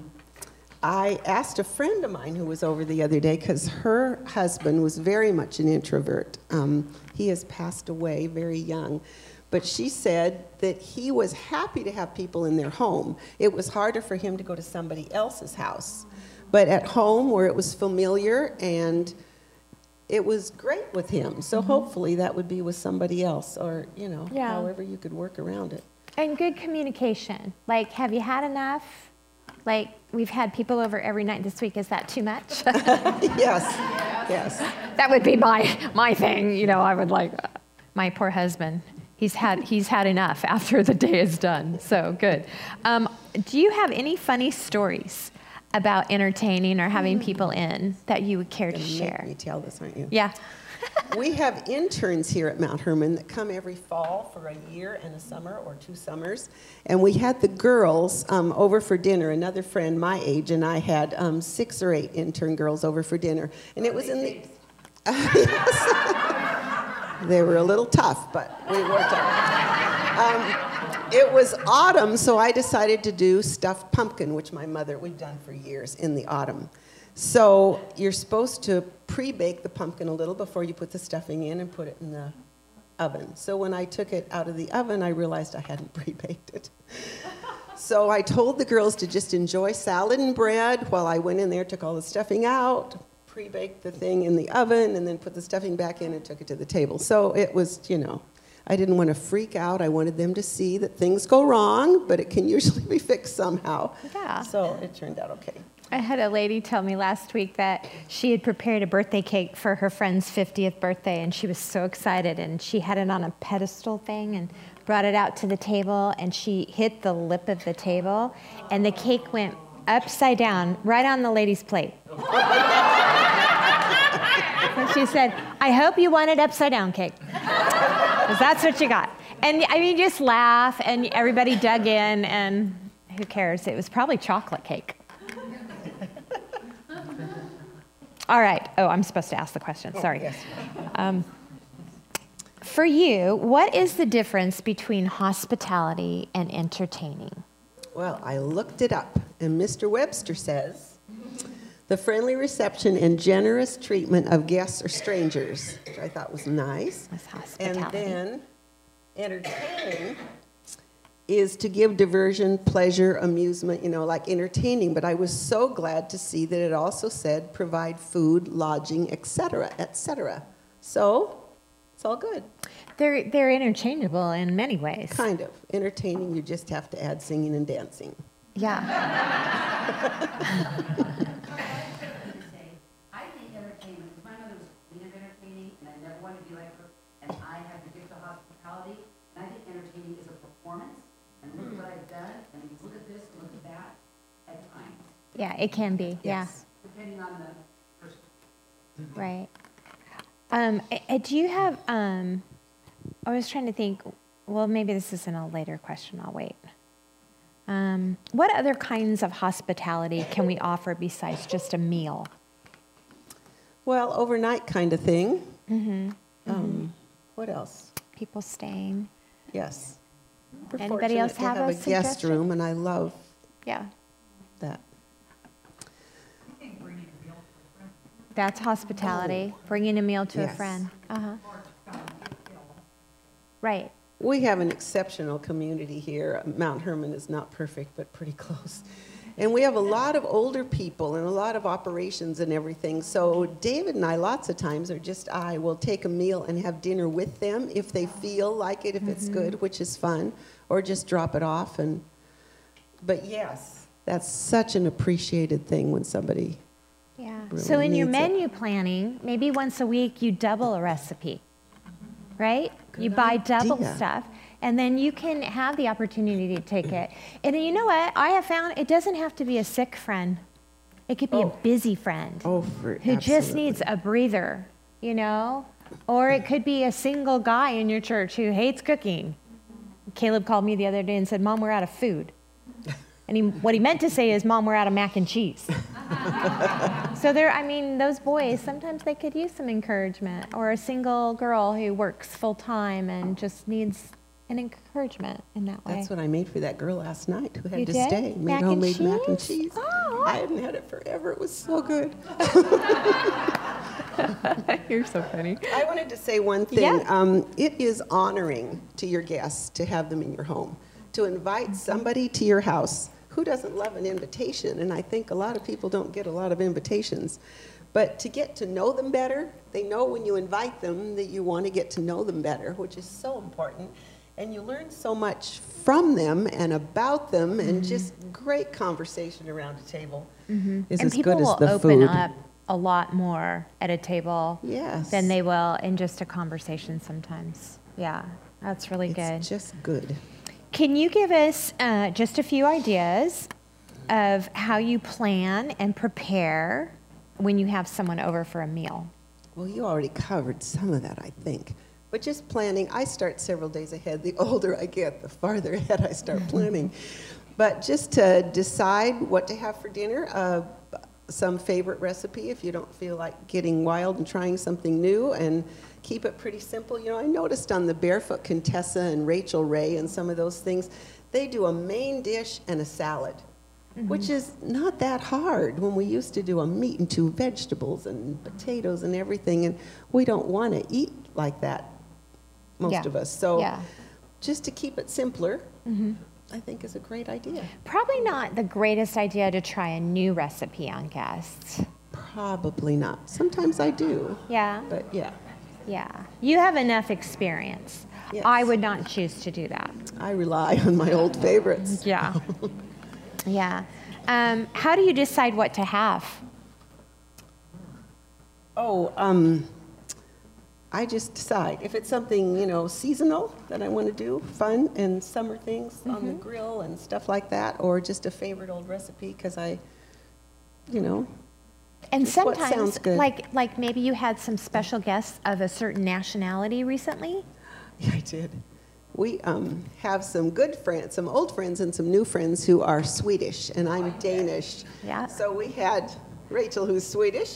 I asked a friend of mine who was over the other day, because her husband was very much an introvert. He has passed away very young. But she said that he was happy to have people in their home. It was harder for him to go to somebody else's house. But at home, where it was familiar, and it was great with him. So hopefully that would be with somebody else, or, you know, Yeah. however you could work around it. And good communication. Like, have you had enough? Like, we've had people over every night this week. Is that too much? Yes, yes. That would be my thing. You know, I would like my poor husband. He's had enough after the day is done. So good. Do you have any funny stories about entertaining or having people in that you would care to You're gonna share? make me tell this, aren't you? Yeah. We have interns here at Mount Hermon that come every fall for a year and a summer or 2 summers. And we had the girls over for dinner. Another friend my age and I had 6 or 8 intern girls over for dinner. And it was in the... They were a little tough, but we worked out. It was autumn, so I decided to do stuffed pumpkin, which we've done for years in the autumn. So you're supposed to pre-bake the pumpkin a little before you put the stuffing in and put it in the oven. So when I took it out of the oven, I realized I hadn't pre-baked it. So I told the girls to just enjoy salad and bread while I went in there, took all the stuffing out, pre-baked the thing in the oven, and then put the stuffing back in and took it to the table. So it was, you know, I didn't want to freak out. I wanted them to see that things go wrong, but it can usually be fixed somehow. Yeah. So it turned out okay. I had a lady tell me last week that she had prepared a birthday cake for her friend's 50th birthday, and she was so excited, and she had it on a pedestal thing and brought it out to the table, and she hit the lip of the table, and the cake went upside down right on the lady's plate. And she said, I hope you want it upside down cake, because that's what you got. And I mean, just laugh, and everybody dug in, and who cares? It was probably chocolate cake. All right. Oh, I'm supposed to ask the question. Sorry. Yes. For you, what is the difference between hospitality and entertaining? Well, I looked it up, and Mr. Webster says, the friendly reception and generous treatment of guests or strangers, which I thought was nice. That's And hospitality. then entertaining is to give diversion, pleasure, amusement, you know, like entertaining. But I was so glad to see that it also said provide food, lodging, etc., etc. So it's all good. They're interchangeable in many ways. Kind of. Entertaining, you just have to add singing and dancing. Yeah. I think entertainment, because my mother was queen of entertaining, and I never wanted to be like her, and I have the gift of hospitality, and I think entertaining is a performance, and look what I've done, and look at this, and look at that, at times, Yeah, it can be. Yes. depending on the person. Yeah. Right. Do you have, I was trying to think, well, maybe this isn't a later question. I'll wait. What other kinds of hospitality can we offer besides just a meal? Well, overnight kind of thing. What else? People staying. Yes. We're Anybody else fortunate to have a guest suggestion? room, and I love Yeah. that. That's hospitality, bringing a meal to a Yes. friend. Uh-huh. Right. We have an exceptional community here. Mount Hermon is not perfect, but pretty close. And we have a lot of older people and a lot of operations and everything. So David and I, lots of times, will take a meal and have dinner with them if they feel like it, if it's good, which is fun, or just drop it off. But yes, that's such an appreciated thing when somebody, Yeah. Really So in your needs it. menu planning, maybe once a week you double a recipe, right? You buy double idea. stuff, and then you can have the opportunity to take it. And you know what? I have found it doesn't have to be a sick friend. It could be a busy friend who just needs a breather, you know? Or it could be a single guy in your church who hates cooking. Caleb called me the other day and said, "Mom, we're out of food." And what he meant to say is, "Mom, we're out of mac and cheese." So those boys, sometimes they could use some encouragement, or a single girl who works full time and just needs an encouragement in that way. That's what I made for that girl last night who had You to did? stay. Made Mac and homemade mac and cheese? cheese. Oh. I hadn't had it forever. It was so good. You're so funny. I wanted to say one thing. Yeah. It is honoring to your guests to have them in your home. To invite somebody to your house. Who doesn't love an invitation? And I think a lot of people don't get a lot of invitations. But to get to know them better, they know when you invite them that you want to get to know them better, which is so important. And you learn so much from them and about them, and just great conversation around a table is And as people good as will the open food. up a lot more at a table Yes. than they will in just a conversation sometimes. Yeah, that's really good. It's just good. Can you give us just a few ideas of how you plan and prepare when you have someone over for a meal? Well, you already covered some of that, I think. But just planning, I start several days ahead. The older I get, the farther ahead I start planning. But just to decide what to have for dinner, some favorite recipe if you don't feel like getting wild and trying something new, and keep it pretty simple. You know, I noticed on the Barefoot Contessa and Rachel Ray and some of those things, they do a main dish and a salad, which is not that hard when we used to do a meat and two vegetables and potatoes and everything, and we don't want to eat like that, most Yeah. of us. So Yeah. just to keep it simpler, I think is a great idea. Probably not the greatest idea to try a new recipe on guests. Probably not. Sometimes I do, Yeah, but yeah, yeah. You have enough experience. Yes. I would not choose to do that. I rely on my old favorites. Yeah. Yeah. How do you decide what to have? Oh, I just decide. If it's something, you know, seasonal that I want to do, fun and summer things on the grill and stuff like that, or just a favorite old recipe because I, you know, And Just what sometimes, sounds good. like maybe you had some special guests of a certain nationality recently. yeah, I did. We have some good friends, some old friends and some new friends who are Swedish, and I'm Danish. Yeah. So we had Rachel, who's Swedish,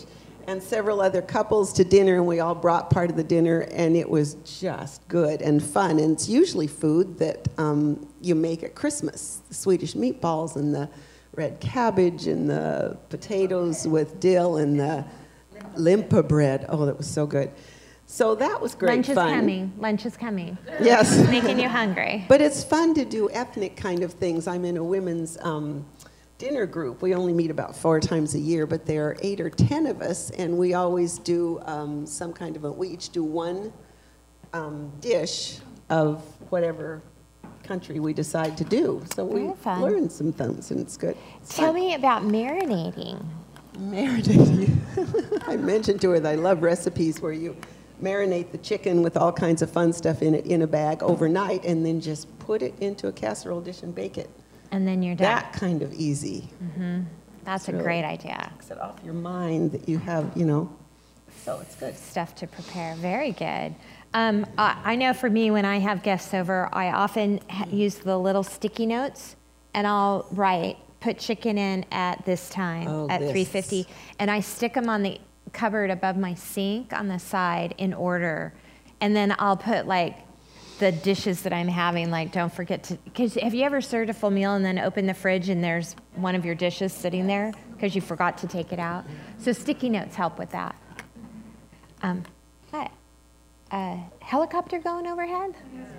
and several other couples to dinner, and we all brought part of the dinner, and it was just good and fun. And it's usually food that you make at Christmas, the Swedish meatballs and the red cabbage and the potatoes with dill and the limpa bread. Oh, that was so good. So that was great Lunch is fun. coming. Lunch is coming. Yes. Making you hungry. But it's fun to do ethnic kind of things. I'm in a women's dinner group. We only meet about 4 times a year, but there are 8 or 10 of us, and we always do some kind of we each do one dish of whatever country we decide to do. So we Very fun. learn some things, and it's good. It's Tell fun. me about marinating. Marinating. I mentioned to her that I love recipes where you marinate the chicken with all kinds of fun stuff in it in a bag overnight, and then just put it into a casserole dish and bake it. And then you're done. That kind of easy. That's a really- great idea. Takes it off your mind that you have, so it's good. Stuff to prepare. Very good. I know for me, when I have guests over, I often use the little sticky notes, and I'll put chicken in at this time, at this. 350, and I stick them on the cupboard above my sink on the side in order. And then I'll put the dishes that I'm having, don't forget to, because have you ever served a full meal and then open the fridge and there's one of your dishes sitting there because you forgot to take it out? So sticky notes help with that. What? A helicopter going overhead?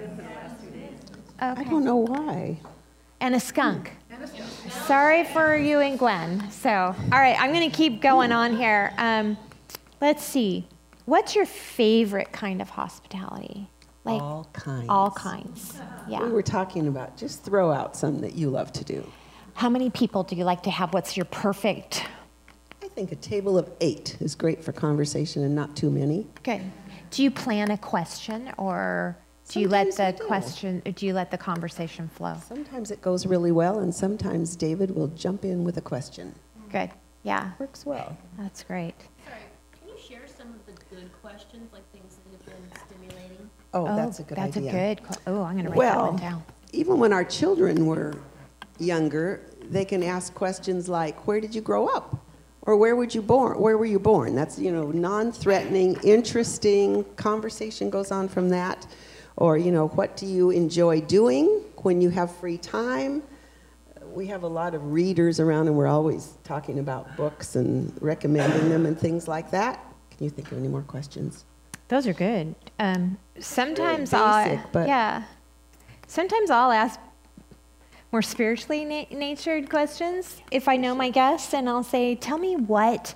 I Okay. don't know why. And a skunk. Sorry for you and Glenn. So, all right, I'm going to keep going on here. Let's see. What's your favorite kind of hospitality? All kinds. All kinds. Yeah. We were talking about, just throw out some that you love to do. How many people do you like to have? What's your perfect? I think a table of 8 is great for conversation and not too many. Good. Do you plan a question, or do you let Sometimes we do. do you let the conversation flow? Sometimes it goes really well, and sometimes David will jump in with a question. Good. Yeah. Works well. That's great. Sorry, can you share some of the good questions, like things that have been stimulating? Oh, that's a good That's idea. a good. Oh, I'm going to write that Well, one down. even when our children were younger, they can ask questions like, "Where did you grow up?" Or "Where were you born?" That's, non-threatening, interesting conversation goes on from that. Or, what do you enjoy doing when you have free time? We have a lot of readers around, and we're always talking about books and recommending them and things like that. Can you think of any more questions? Those are good. Sometimes basic, but- sometimes I'll ask more spiritually natured questions if I know my guests, and I'll say, "Tell me what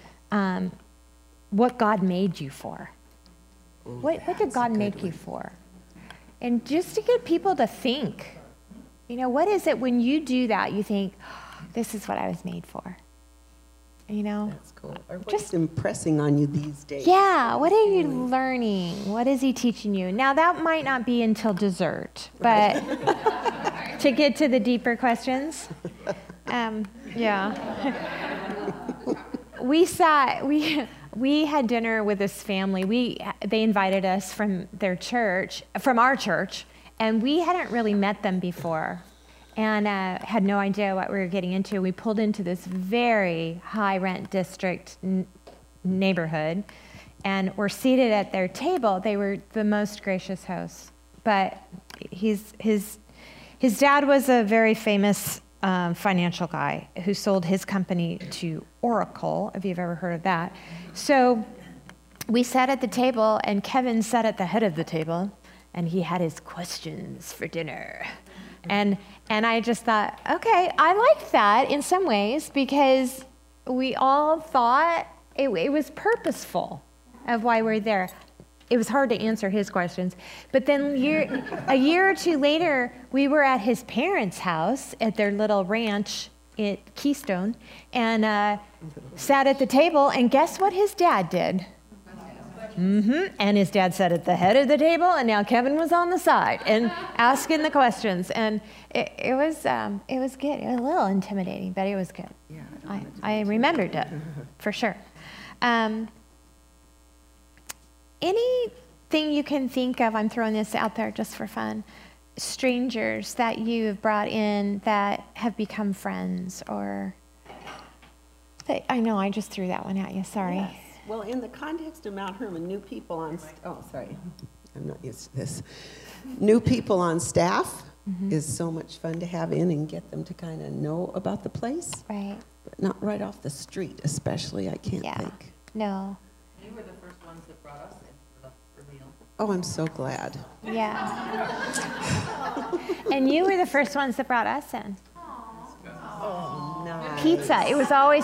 God made you for. What did God make you for?" And just to get people to think, what is it when you do that? You think, "This is what I was made for." That's cool. Or what's impressing on you these days? Yeah, what are you learning? What is he teaching you? Now, that might not be until dessert, but to get to the deeper questions, yeah. We had dinner with this family. They invited us from our church, and we hadn't really met them before. And had no idea what we were getting into. We pulled into this very high rent district neighborhood, and we're seated at their table. They were the most gracious hosts, but his dad was a very famous financial guy who sold his company to Oracle, if you've ever heard of that. So we sat at the table, and Kevin sat at the head of the table, and he had his questions for dinner. And I just thought, okay, I liked that in some ways, because we all thought it was purposeful of why we're there. It was hard to answer his questions. But then a year or two later, we were at his parents' house at their little ranch at Keystone, and sat at the table, and guess what his dad did? And his dad sat at the head of the table, and now Kevin was on the side and asking the questions. And it was good. It was a little intimidating, but it was good. Yeah. I remembered it for sure. Anything you can think of, I'm throwing this out there just for fun, strangers that you've brought in that have become friends, or I know, I just threw that one at you, sorry. Yes. Well, in the context of Mount Hermon, new people on, sorry, I'm not used to this. New people on staff is so much fun to have in and get them to kind of know about the place. Right, But not right off the street, especially, I can't yeah, think. no, You were the first ones that brought us in for the reveal. Oh, I'm so glad. yeah. And you were the first ones that brought us in. Oh, nice. Pizza, it was always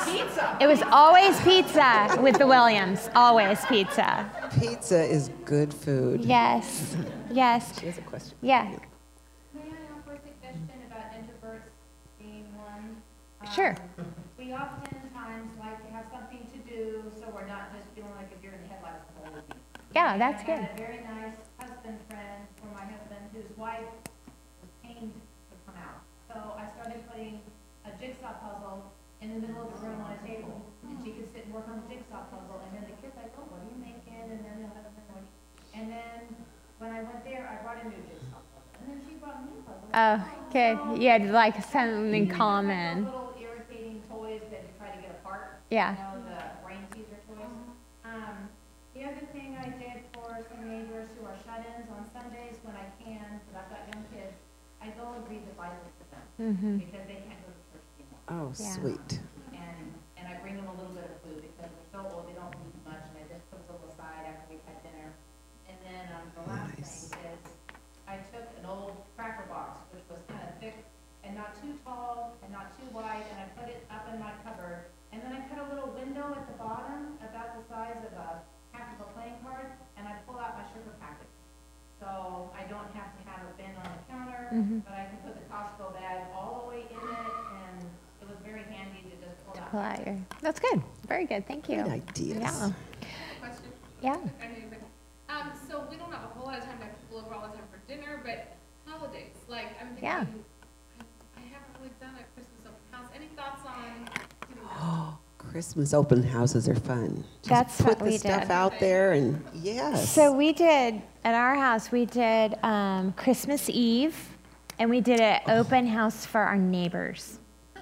pizza with the Williams, always pizza. Pizza is good food. Yes, yes, She has a question. yeah, May I offer a suggestion about introverts being one? Sure. We oftentimes like to have something to do, so we're not just feeling like a deer in the headlights the whole week. yeah, that's I good. had a very nice husband friend for my husband whose wife was pained to come out. So I started putting a jigsaw puzzle in the middle of the room on a table. And she could sit and work on the jigsaw puzzle, and then the kids like, oh, what are you making? And then the husband, what are you? And then when I went there, I brought a new jigsaw puzzle. And then she brought a new puzzle. Oh, good, So you had like something in those common, little irritating toys that you try to get apart. yeah. You know, the brain teaser toys. The other thing I did for some neighbors who are shut-ins on Sundays when I can, because I've got young kids, I go and read the Bible to them Mm-hmm. because they can't go to church anymore. Oh, Yeah. sweet. And I bring them a little bit of food because they're so old, they don't eat much, and I just put a little aside after we've had dinner. And then the last Nice. thing is, I took an old cracker box, which was kind of thick and not too tall and not too wide, and I put it up in my cupboard. And then I cut a little window at the bottom, about the size of half of a playing card, and I pull out my sugar packet. So I don't have to have a bin on the counter, but I can put the Costco bag all the way in it, and it was very handy to just pull out. Pull out your, that's good, very good, thank you. Good ideas. Yeah, Question. yeah. I know you've been, so we don't have a whole lot of time to have people over all the time for dinner, but holidays, like, I'm thinking, Yeah. I haven't really done a Christmas open house. Any thoughts on doing that? Christmas open houses are fun. Just That's put what the we stuff did. out there and yes. So we did, at our house, we did Christmas Eve, and we did an open house for our neighbors.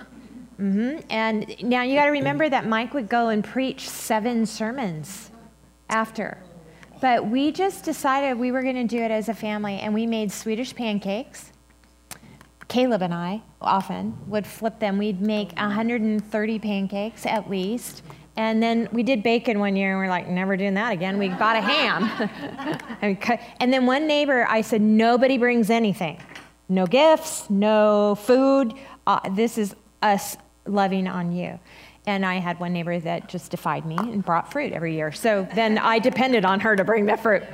And now you got to remember that Mike would go and preach 7 sermons after. But we just decided we were going to do it as a family, and we made Swedish pancakes. Caleb and I often would flip them. We'd make 130 pancakes at least. And then we did bacon one year, and we're like, never doing that again. We got a ham. And then one neighbor, I said, nobody brings anything. No gifts, no food. This is us loving on you. And I had one neighbor that just defied me and brought fruit every year. So then I depended on her to bring the fruit.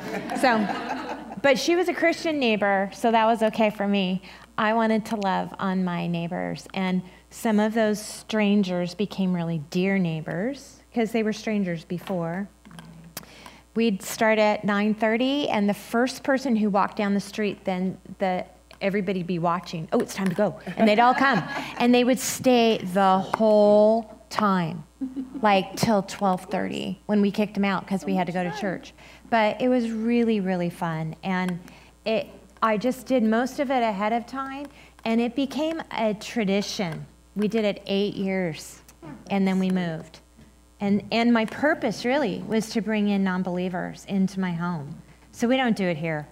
But she was a Christian neighbor, so that was okay for me. I wanted to love on my neighbors. And some of those strangers became really dear neighbors because they were strangers before. We'd start at 9:30, and the first person who walked down the street, then everybody'd be watching. Oh, it's time to go. And they'd all come. And they would stay the whole time, like till 12:30 when we kicked them out because we had to go to church. But it was really, really fun. And I just did most of it ahead of time, and it became a tradition. We did it 8 years, and then we moved. And my purpose really was to bring in non-believers into my home. So we don't do it here.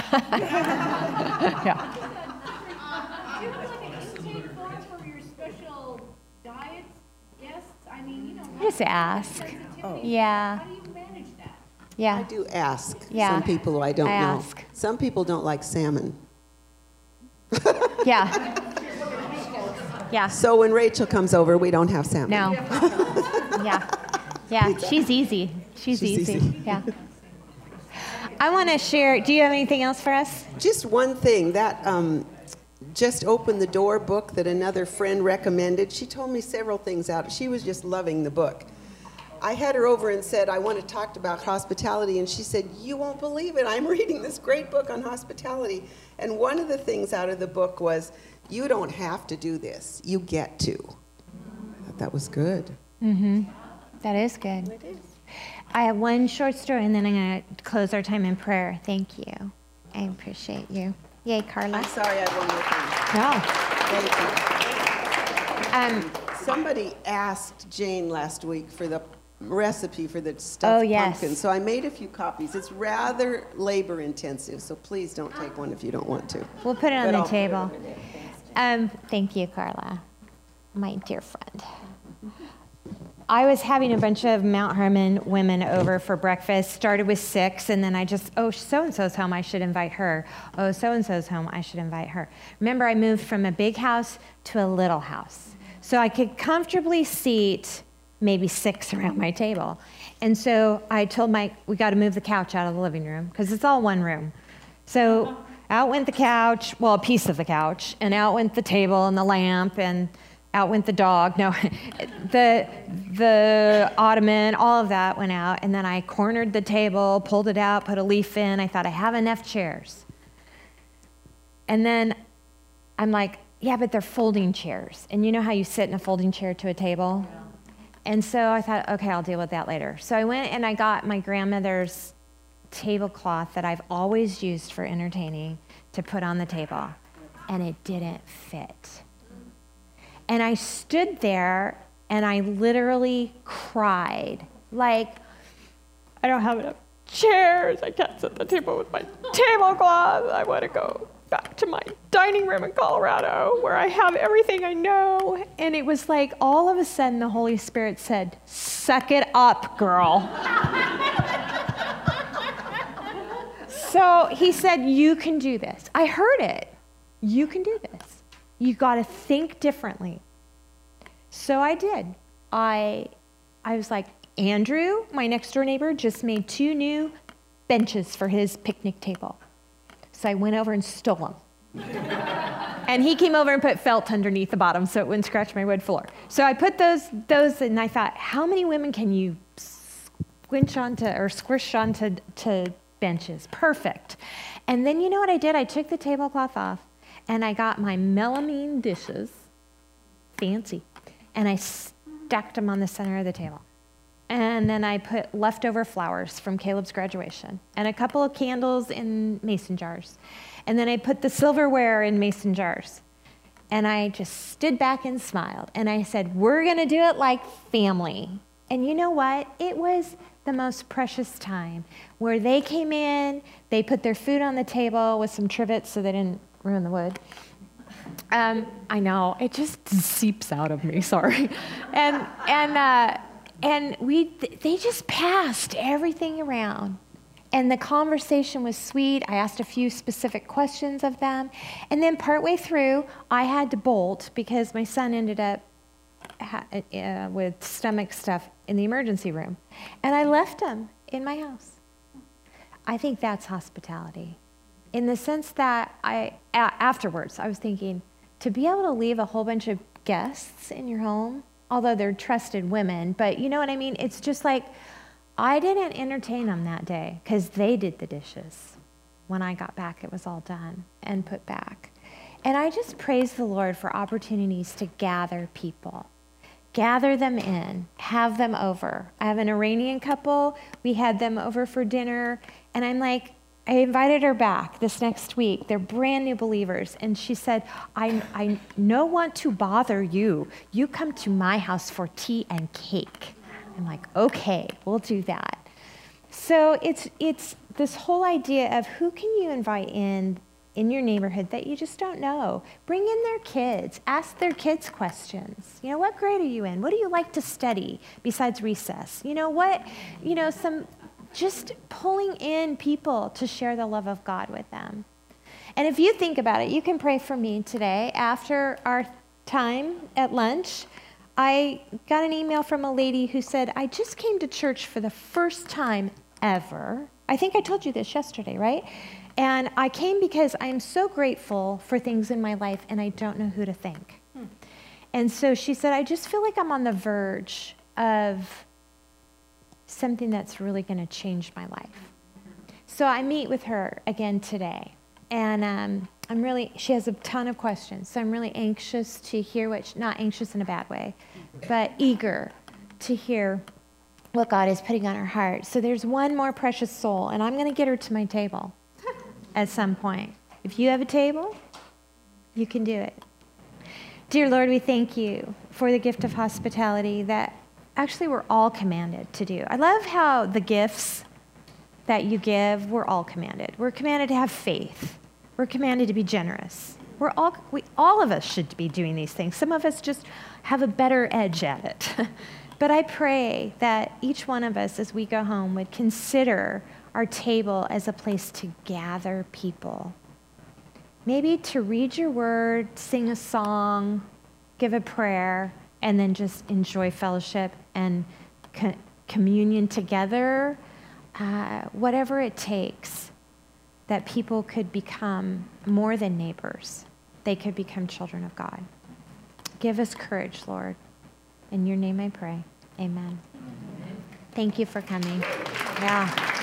Yeah. Do you have like an intake form for your special diets, guests? I mean, you know. Just ask. sensitivity. Yeah. How do you manage that? I Yeah. do ask Yeah. some people who I don't I know. ask. Some people don't like salmon. Yeah. Yeah. So when Rachel comes over, we don't have salmon. No. Yeah. Yeah. She's easy. She's She's easy. easy. Yeah. I want to share. Do you have anything else for us? Just one thing, that Just Open the Door book that another friend recommended, she told me several things out. She was just loving the book. I had her over and said, I want to talk about hospitality, and she said, you won't believe it, I'm reading this great book on hospitality. And one of the things out of the book was, you don't have to do this, you get to. I thought that was good. Mm-hmm. That is good. It is. I have one short story, and then I'm going to close our time in prayer. Thank you. I appreciate you. Yay, Carla. I'm sorry, I have one more thing. No. Thank you. somebody asked Jane last week for the recipe for the stuffed pumpkin, so I made a few copies. It's rather labor intensive, so please don't take one if you don't want to. We'll put it on the I'll table. Thank you, Carla, my dear friend. I was having a bunch of Mount Hermon women over for breakfast. Started with 6, and then I just, oh, so-and-so's home, I should invite her. Oh, so-and-so's home, I should invite her. Remember, I moved from a big house to a little house. So I could comfortably seat maybe 6 around my table. And so I told Mike, we got to move the couch out of the living room, because it's all one room. So out went the couch, well, a piece of the couch, and out went the table and the lamp, and out went the dog. No, the ottoman, all of that went out. And then I cornered the table, pulled it out, put a leaf in. I thought, I have enough chairs. And then I'm like, yeah, but they're folding chairs. And you know how you sit in a folding chair to a table? Yeah. And so I thought, okay, I'll deal with that later. So I went and I got my grandmother's tablecloth that I've always used for entertaining to put on the table. And it didn't fit. And I stood there and I literally cried. Like, I don't have enough chairs. I can't sit at the table with my tablecloth. I want to go back to my dining room in Colorado where I have everything I know. And it was like all of a sudden the Holy Spirit said, suck it up, girl. So he said, you can do this. I heard it. You can do this. You got to think differently. So I did. I was like, Andrew, my next door neighbor, just made 2 new benches for his picnic table. So I went over and stole them. And he came over and put felt underneath the bottom so it wouldn't scratch my wood floor. So I put those, and I thought, how many women can you squish onto benches? Perfect. And then you know what I did? I took the tablecloth off, and I got my melamine dishes, fancy, and I stacked them on the center of the table. And then I put leftover flowers from Caleb's graduation and a couple of candles in mason jars. And then I put the silverware in mason jars. And I just stood back and smiled. And I said, we're going to do it like family. And you know what? It was the most precious time where they came in, they put their food on the table with some trivets so they didn't ruin the wood. I know, it just seeps out of me, sorry. And they just passed everything around. And the conversation was sweet. I asked a few specific questions of them. And then partway through, I had to bolt because my son ended up with stomach stuff in the emergency room. And I left him in my house. I think that's hospitality. In the sense that afterwards, I was thinking, to be able to leave a whole bunch of guests in your home, although they're trusted women, but you know what I mean? It's just like, I didn't entertain them that day because they did the dishes. When I got back, it was all done and put back. And I just praise the Lord for opportunities to gather people. Gather them in, have them over. I have an Iranian couple. We had them over for dinner. And I'm like, I invited her back this next week. They're brand new believers. And she said, I don't want to bother you. You come to my house for tea and cake. I'm like, okay, we'll do that. So it's this whole idea of who can you invite in your neighborhood that you just don't know. Bring in their kids. Ask their kids questions. You know, what grade are you in? What do you like to study besides recess? You know, just pulling in people to share the love of God with them. And if you think about it, you can pray for me today. After our time at lunch, I got an email from a lady who said, I just came to church for the first time ever. I think I told you this yesterday, right? And I came because I am so grateful for things in my life and I don't know who to thank. And so she said, I just feel like I'm on the verge of something that's really going to change my life. So I meet with her again today. And she has a ton of questions. So I'm really anxious to hear not anxious in a bad way, but eager to hear what God is putting on her heart. So there's one more precious soul, and I'm going to get her to my table at some point. If you have a table, you can do it. Dear Lord, we thank you for the gift of hospitality that actually we're all commanded to do. I love how the gifts that you give, we're all commanded. We're commanded to have faith. We're commanded to be generous. All of us should be doing these things. Some of us just have a better edge at it. But I pray that each one of us, as we go home, would consider our table as a place to gather people. Maybe to read your word, sing a song, give a prayer, and then just enjoy fellowship and communion together, whatever it takes, that people could become more than neighbors. They could become children of God. Give us courage, Lord. In your name I pray. Amen. Thank you for coming. Yeah.